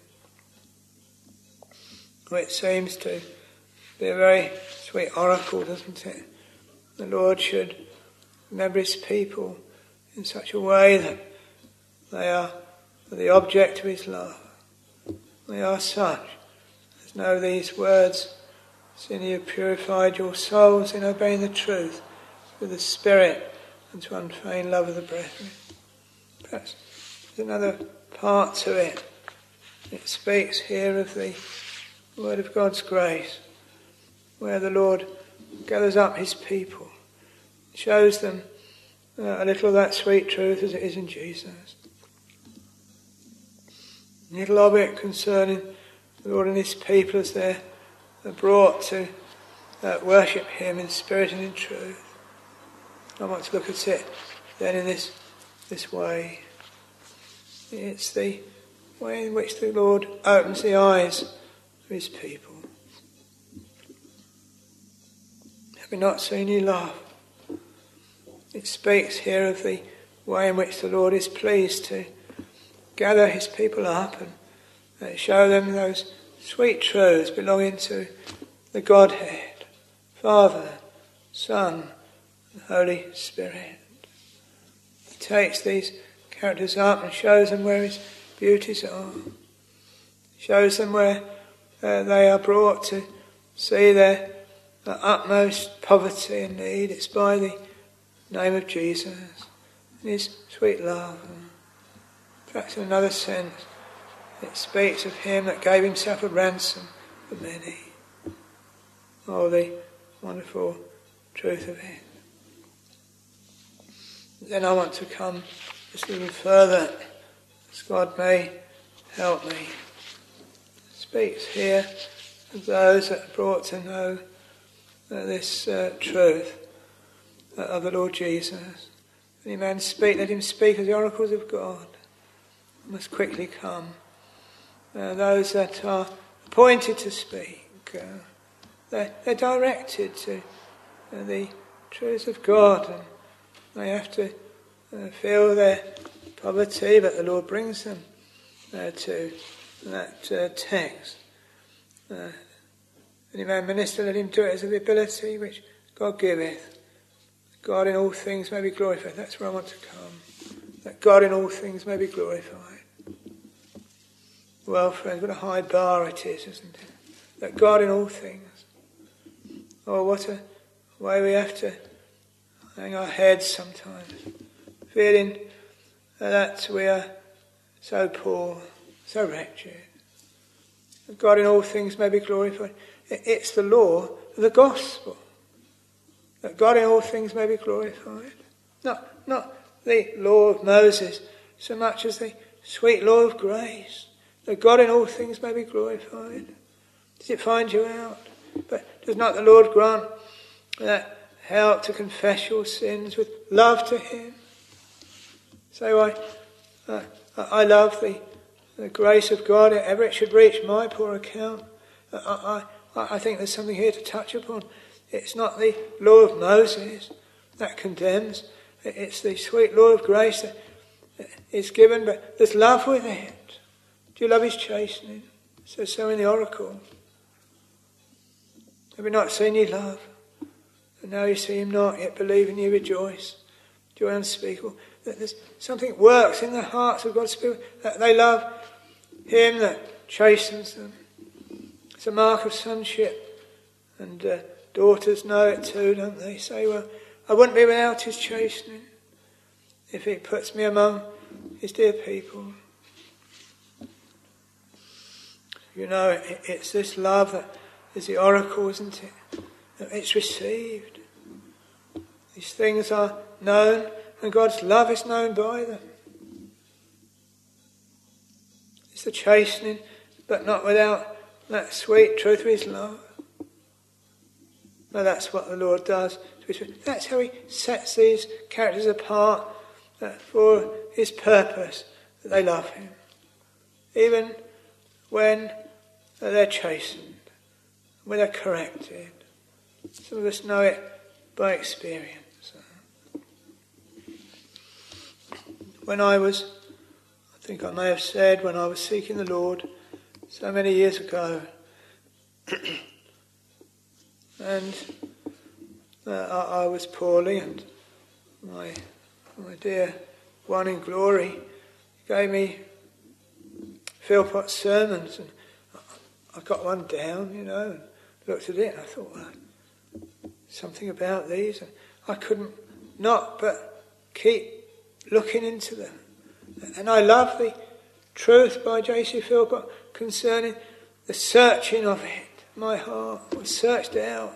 It seems to be a very sweet oracle, doesn't it? The Lord should remember his people in such a way that they are the object of his love. They are such as know these words, "Since you have purified your souls in obeying the truth with the Spirit and to unfeigned love of the brethren." Perhaps there's another part to it. It speaks here of the word of God's grace, where the Lord gathers up his people, shows them a little of that sweet truth as it is in Jesus. A little of it concerning the Lord and his people as they're brought to worship him in spirit and in truth. I want to look at it then in this way. It's the way in which the Lord opens the eyes his people. Have we not seen you love? It speaks here of the way in which the Lord is pleased to gather his people up and show them those sweet truths belonging to the Godhead, Father, Son, and Holy Spirit. He takes these characters up and shows them where his beauties are. Shows them where they are brought to see their utmost poverty and need. It's by the name of Jesus and his sweet love. Perhaps in another sense, it speaks of him that gave himself a ransom for many. Oh, the wonderful truth of it. Then I want to come just a little further, as God may help me. Speaks here of those that are brought to know this truth of the Lord Jesus. Any man speak, let him speak as the oracles of God. Must quickly come. Those that are appointed to speak, they're directed to the truth of God, and they have to feel their poverty, but the Lord brings them to that text. Any man minister, let him do it as of the ability which God giveth. God in all things may be glorified. That's where I want to come. That God in all things may be glorified. Well, friends, what a high bar it is, isn't it? That God in all things. Oh, what a way we have to hang our heads sometimes, feeling that we are so poor, so wretched. That God in all things may be glorified. It's the law of the gospel. That God in all things may be glorified. Not the law of Moses so much as the sweet law of grace. That God in all things may be glorified. Does it find you out? But does not the Lord grant that help to confess your sins with love to him? So I love the grace of God, ever it should reach my poor account. I think there's something here to touch upon. It's not the law of Moses that condemns. It's the sweet law of grace that is given, but there's love with it. Do you love his chastening? It says so in the oracle. Have we not seen ye love? And now you see him not, yet believe and ye rejoice. Joy unspeakable. That there's something works in the hearts of God's people. That they love him that chastens them. It's a mark of sonship. And daughters know it too, don't they? Say, well, I wouldn't be without his chastening if he puts me among his dear people. You know, it's this love that is the oracle, isn't it? It's received. These things are known, and God's love is known by them. It's the chastening, but not without that sweet truth of his love. No, that's what the Lord does. That's how he sets these characters apart for his purpose, that they love him. Even when they're chastened, when they're corrected. Some of us know it by experience. When I think I may have said, when I was seeking the Lord so many years ago, and I was poorly, and my dear one in glory gave me Philpot's sermons, and I got one down, you know, and looked at it, and I thought, well, something about these, and I couldn't not but keep looking into them. And I love the truth by J.C. Philpot concerning the searching of it. My heart was searched out.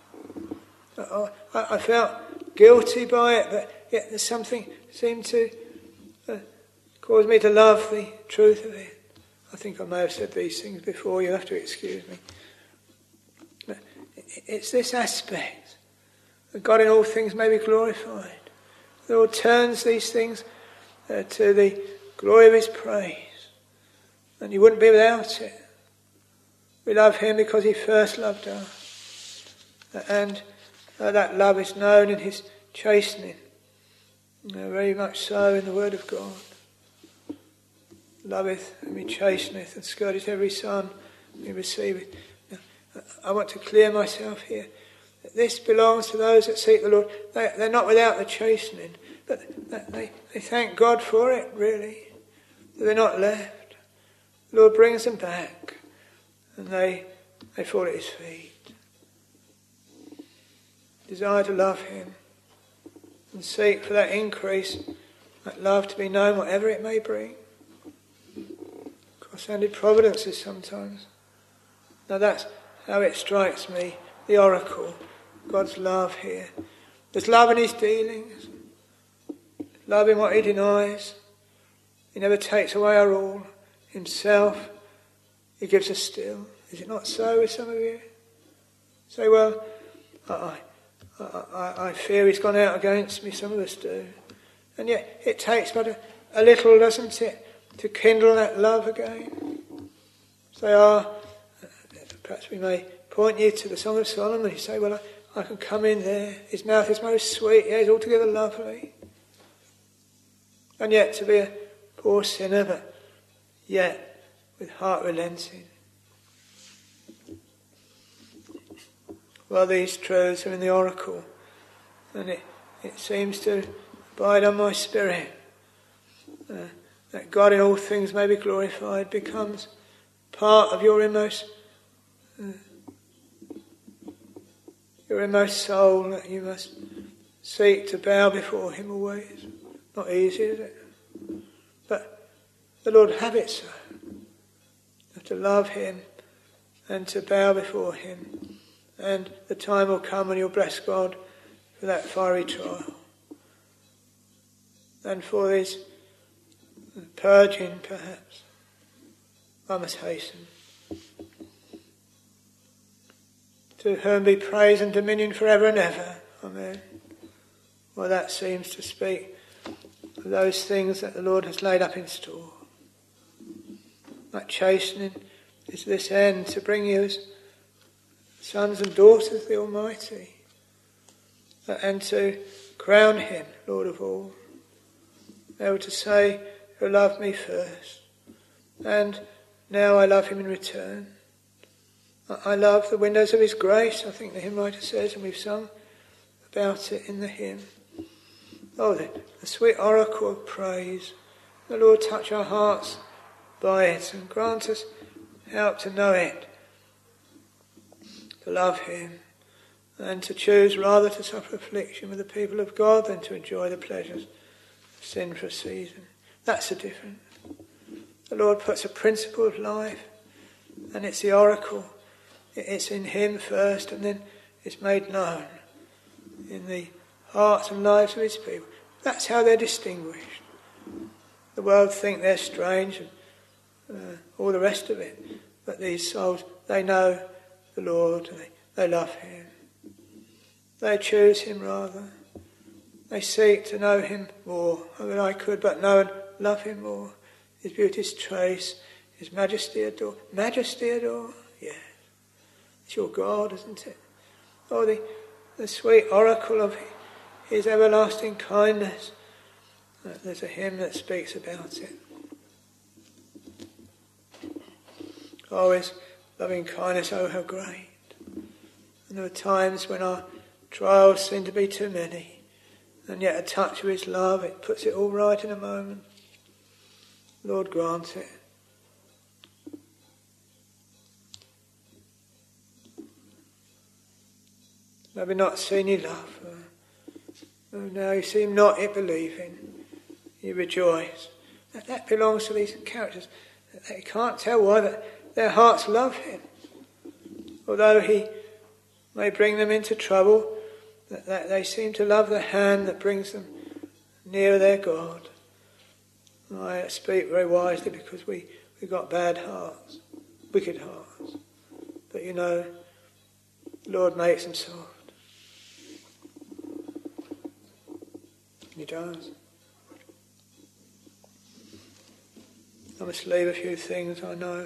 I felt guilty by it, but yet there's something seemed to cause me to love the truth of it. I think I may have said these things before, you'll have to excuse me. But it's this aspect that God in all things may be glorified. The Lord turns these things to the glory of his praise. And you wouldn't be without it. We love him because he first loved us. And that love is known in his chastening. Very much so in the word of God. Loveth whom he chasteneth, and scourgeth every son he receiveth. Now, I want to clear myself here. This belongs to those that seek the Lord. They're not without the chastening, but they thank God for it, really. They're not left. The Lord brings them back, and they fall at his feet. Desire to love him, and seek for that increase, that love to be known, whatever it may bring. Cross-handed providences sometimes. Now that's how it strikes me, the oracle, God's love here. There's love in his dealings, love in what he denies. He never takes away our all. Himself, he gives us still. Is it not so with some of you? Say, well, I fear he's gone out against me, some of us do. And yet it takes but a little, doesn't it, to kindle that love again. Say, perhaps we may point you to the Song of Solomon. You say, well, I can come in there. His mouth is most sweet. Yeah, he's altogether lovely. And yet to be a poor sinner, but yet with heart relenting. Well, these truths are in the oracle, and it seems to abide on my spirit. That God in all things may be glorified becomes part of your inmost soul, that you must seek to bow before him always. Not easy, is it? But the Lord have it so. To love him and to bow before him. And the time will come when you'll bless God for that fiery trial. And for this purging, perhaps, I must hasten. To whom be praise and dominion forever and ever. Amen. Well, that seems to speak of those things that the Lord has laid up in store. That chastening is this end, to bring you sons and daughters of the Almighty, and to crown him Lord of all. Able to say, who loved me first, and now I love him in return. I love the windows of his grace, I think the hymn writer says, and we've sung about it in the hymn. Oh, the sweet oracle of praise. The Lord touch our hearts by it and grant us help to know it, to love him, and to choose rather to suffer affliction with the people of God than to enjoy the pleasures of sin for a season. That's the difference. The Lord puts a principle of life, and it's the oracle. It's in him first, and then it's made known in the hearts and lives of his people. That's how they're distinguished. The world think they're strange and all the rest of it, but these souls, they know the Lord, they love him. They choose him rather. They seek to know him more. Oh, that I could but know and love him more. His beauty's trace, his majesty adore. Majesty adore? Yes. It's your God, isn't it? Oh, the sweet oracle of his everlasting kindness. There's a hymn that speaks about it. Oh, his loving kindness, oh how great. And there are times when our trials seem to be too many, and yet a touch of his love, it puts it all right in a moment. Lord, grant it. Have we not seen you love? Oh, now you seem not yet believing. You rejoice. That belongs to these characters. They can't tell why, but their hearts love him. Although he may bring them into trouble, that they seem to love the hand that brings them near their God. I speak very wisely because we've got bad hearts, wicked hearts. But you know, the Lord makes them soft. He does. I must leave a few things I know.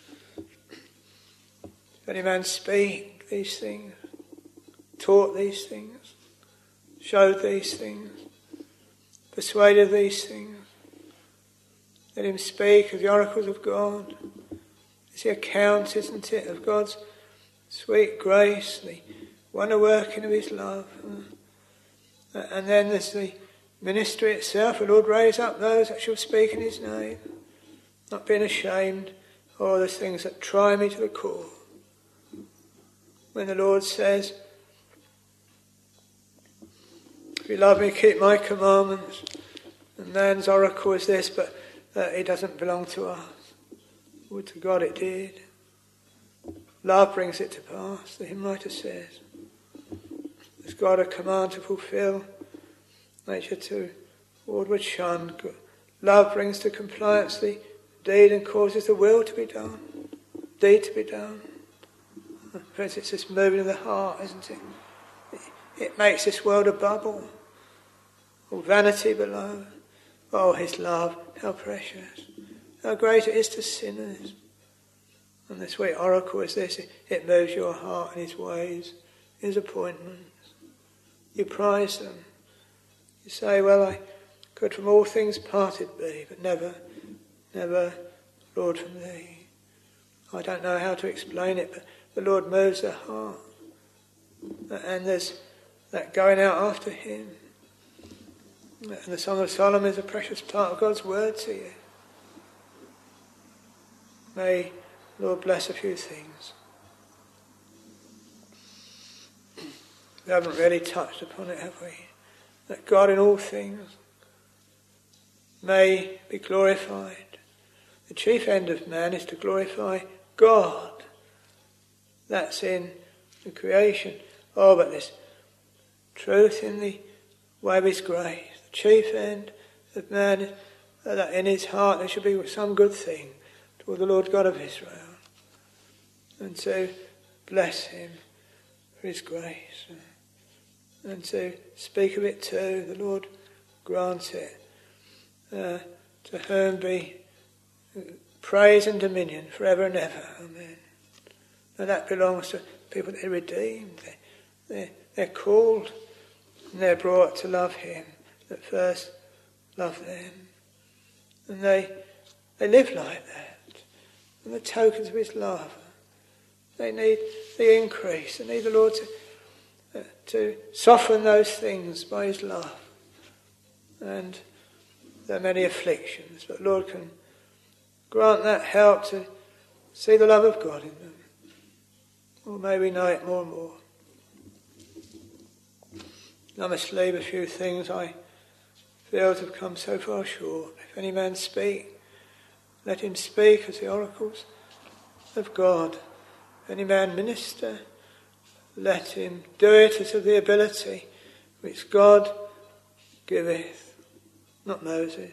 If any man speak these things, taught these things, showed these things, persuaded these things, let him speak of the oracles of God. It's the account, isn't it, of God's sweet grace, the wonder working of his love. And then there's the ministry itself. The Lord raise up those that shall speak in his name, not being ashamed of all those things that try me to the core. When the Lord says, if you love me, keep my commandments. And man's oracle is this, but it doesn't belong to us. Would to God it did. Love brings it to pass, the hymn writer says. Has God a command to fulfill? Nature toward shun. Love brings to compliance the deed and causes the will to be done. Deed to be done. Friends, it's this moving of the heart, isn't it? It makes this world a bubble. All vanity below. Oh, his love, how precious. How great it is to sinners. And the sweet oracle is this. It moves your heart in his ways, his appointments. You prize them. You say, well, I could from all things parted be, but never, Lord, from thee. I don't know how to explain it, but the Lord moves the heart. And there's that going out after him. And the Song of Solomon is a precious part of God's word to you. May Lord bless a few things. We haven't really touched upon it, have we? That God in all things may be glorified. The chief end of man is to glorify God. That's in the creation. Oh, but there's truth in the way of his grace. The chief end of man is that in his heart there should be some good thing toward the Lord God of Israel. And so bless him for his grace. And to speak of it too, the Lord grant it. To whom be praise and dominion forever and ever. Amen. Now that belongs to people they're redeemed. They're called and they're brought to love him that first loved them. And they live like that. And the tokens of his love. They need the increase. They need the Lord to soften those things by his love. And there are many afflictions, but Lord can grant that help to see the love of God in them. Or may we know it more and more. I must leave a few things I feel to have come so far short. If any man speak, let him speak as the oracles of God. If any man minister, let him do it as of the ability which God giveth, not Moses.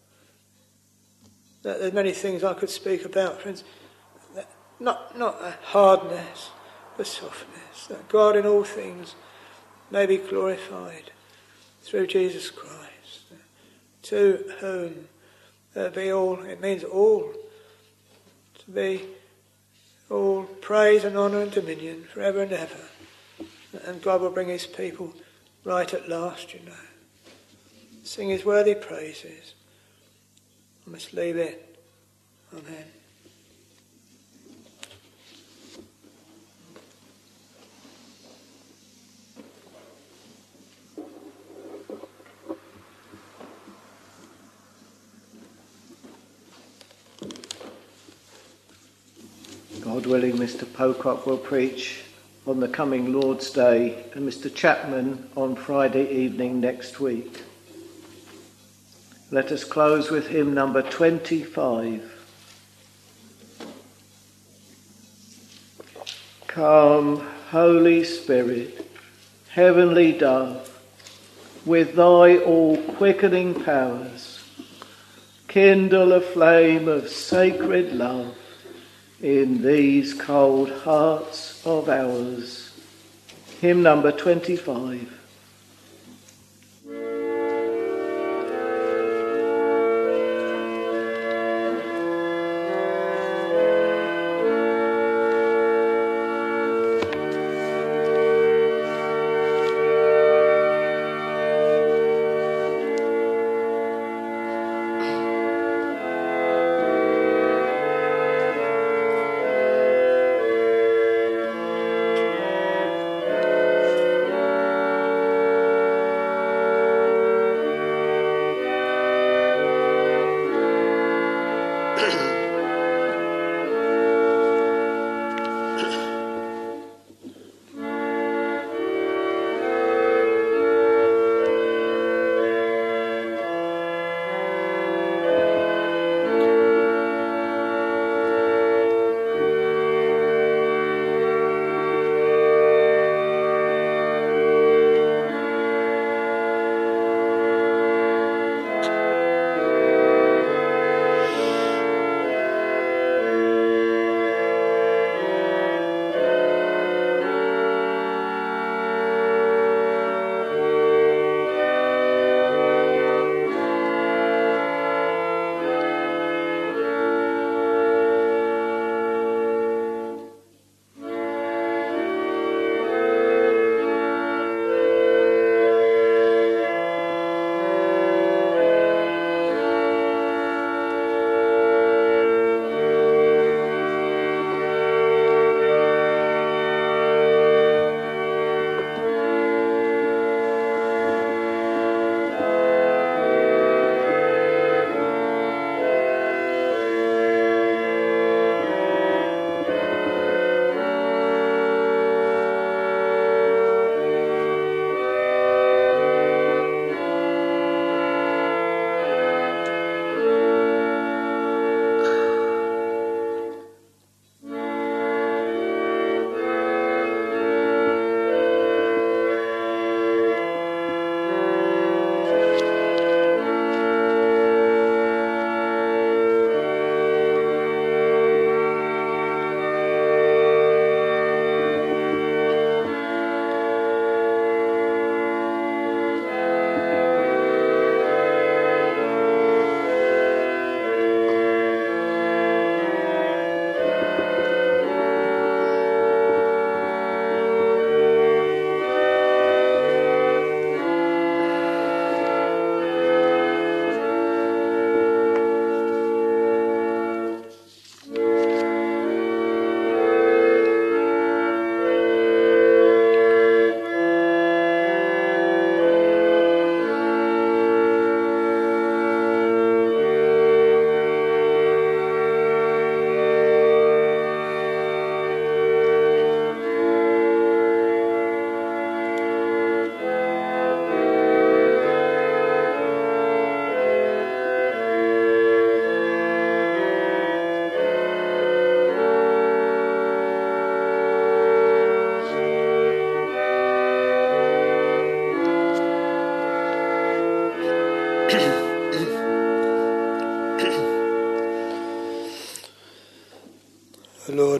There's many things I could speak about, friends. Not a hardness, but softness. That God in all things may be glorified through Jesus Christ, to whom be all, it means all, to be all praise and honour and dominion forever and ever. And God will bring his people right at last, you know. Sing his worthy praises. I must leave it. Amen. God willing, Mr. Pocock will preach on the coming Lord's Day and Mr. Chapman on Friday evening next week. Let us close with hymn number 25. Come, Holy Spirit, heavenly dove, with thy all-quickening powers, kindle a flame of sacred love in these cold hearts of ours. Hymn number 25.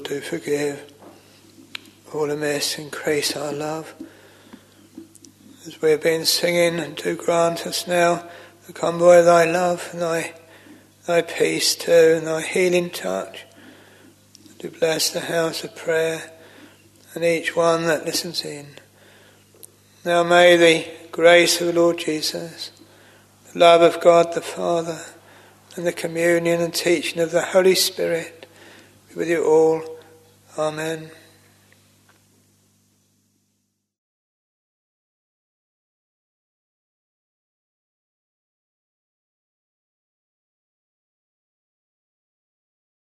Lord, do forgive all amiss, increase our love. As we have been singing, and do grant us now the convoy of thy love and thy peace too, and thy healing touch. Do bless the house of prayer and each one that listens in. Now may the grace of the Lord Jesus, the love of God the Father, and the communion and teaching of the Holy Spirit be with you all. Amen.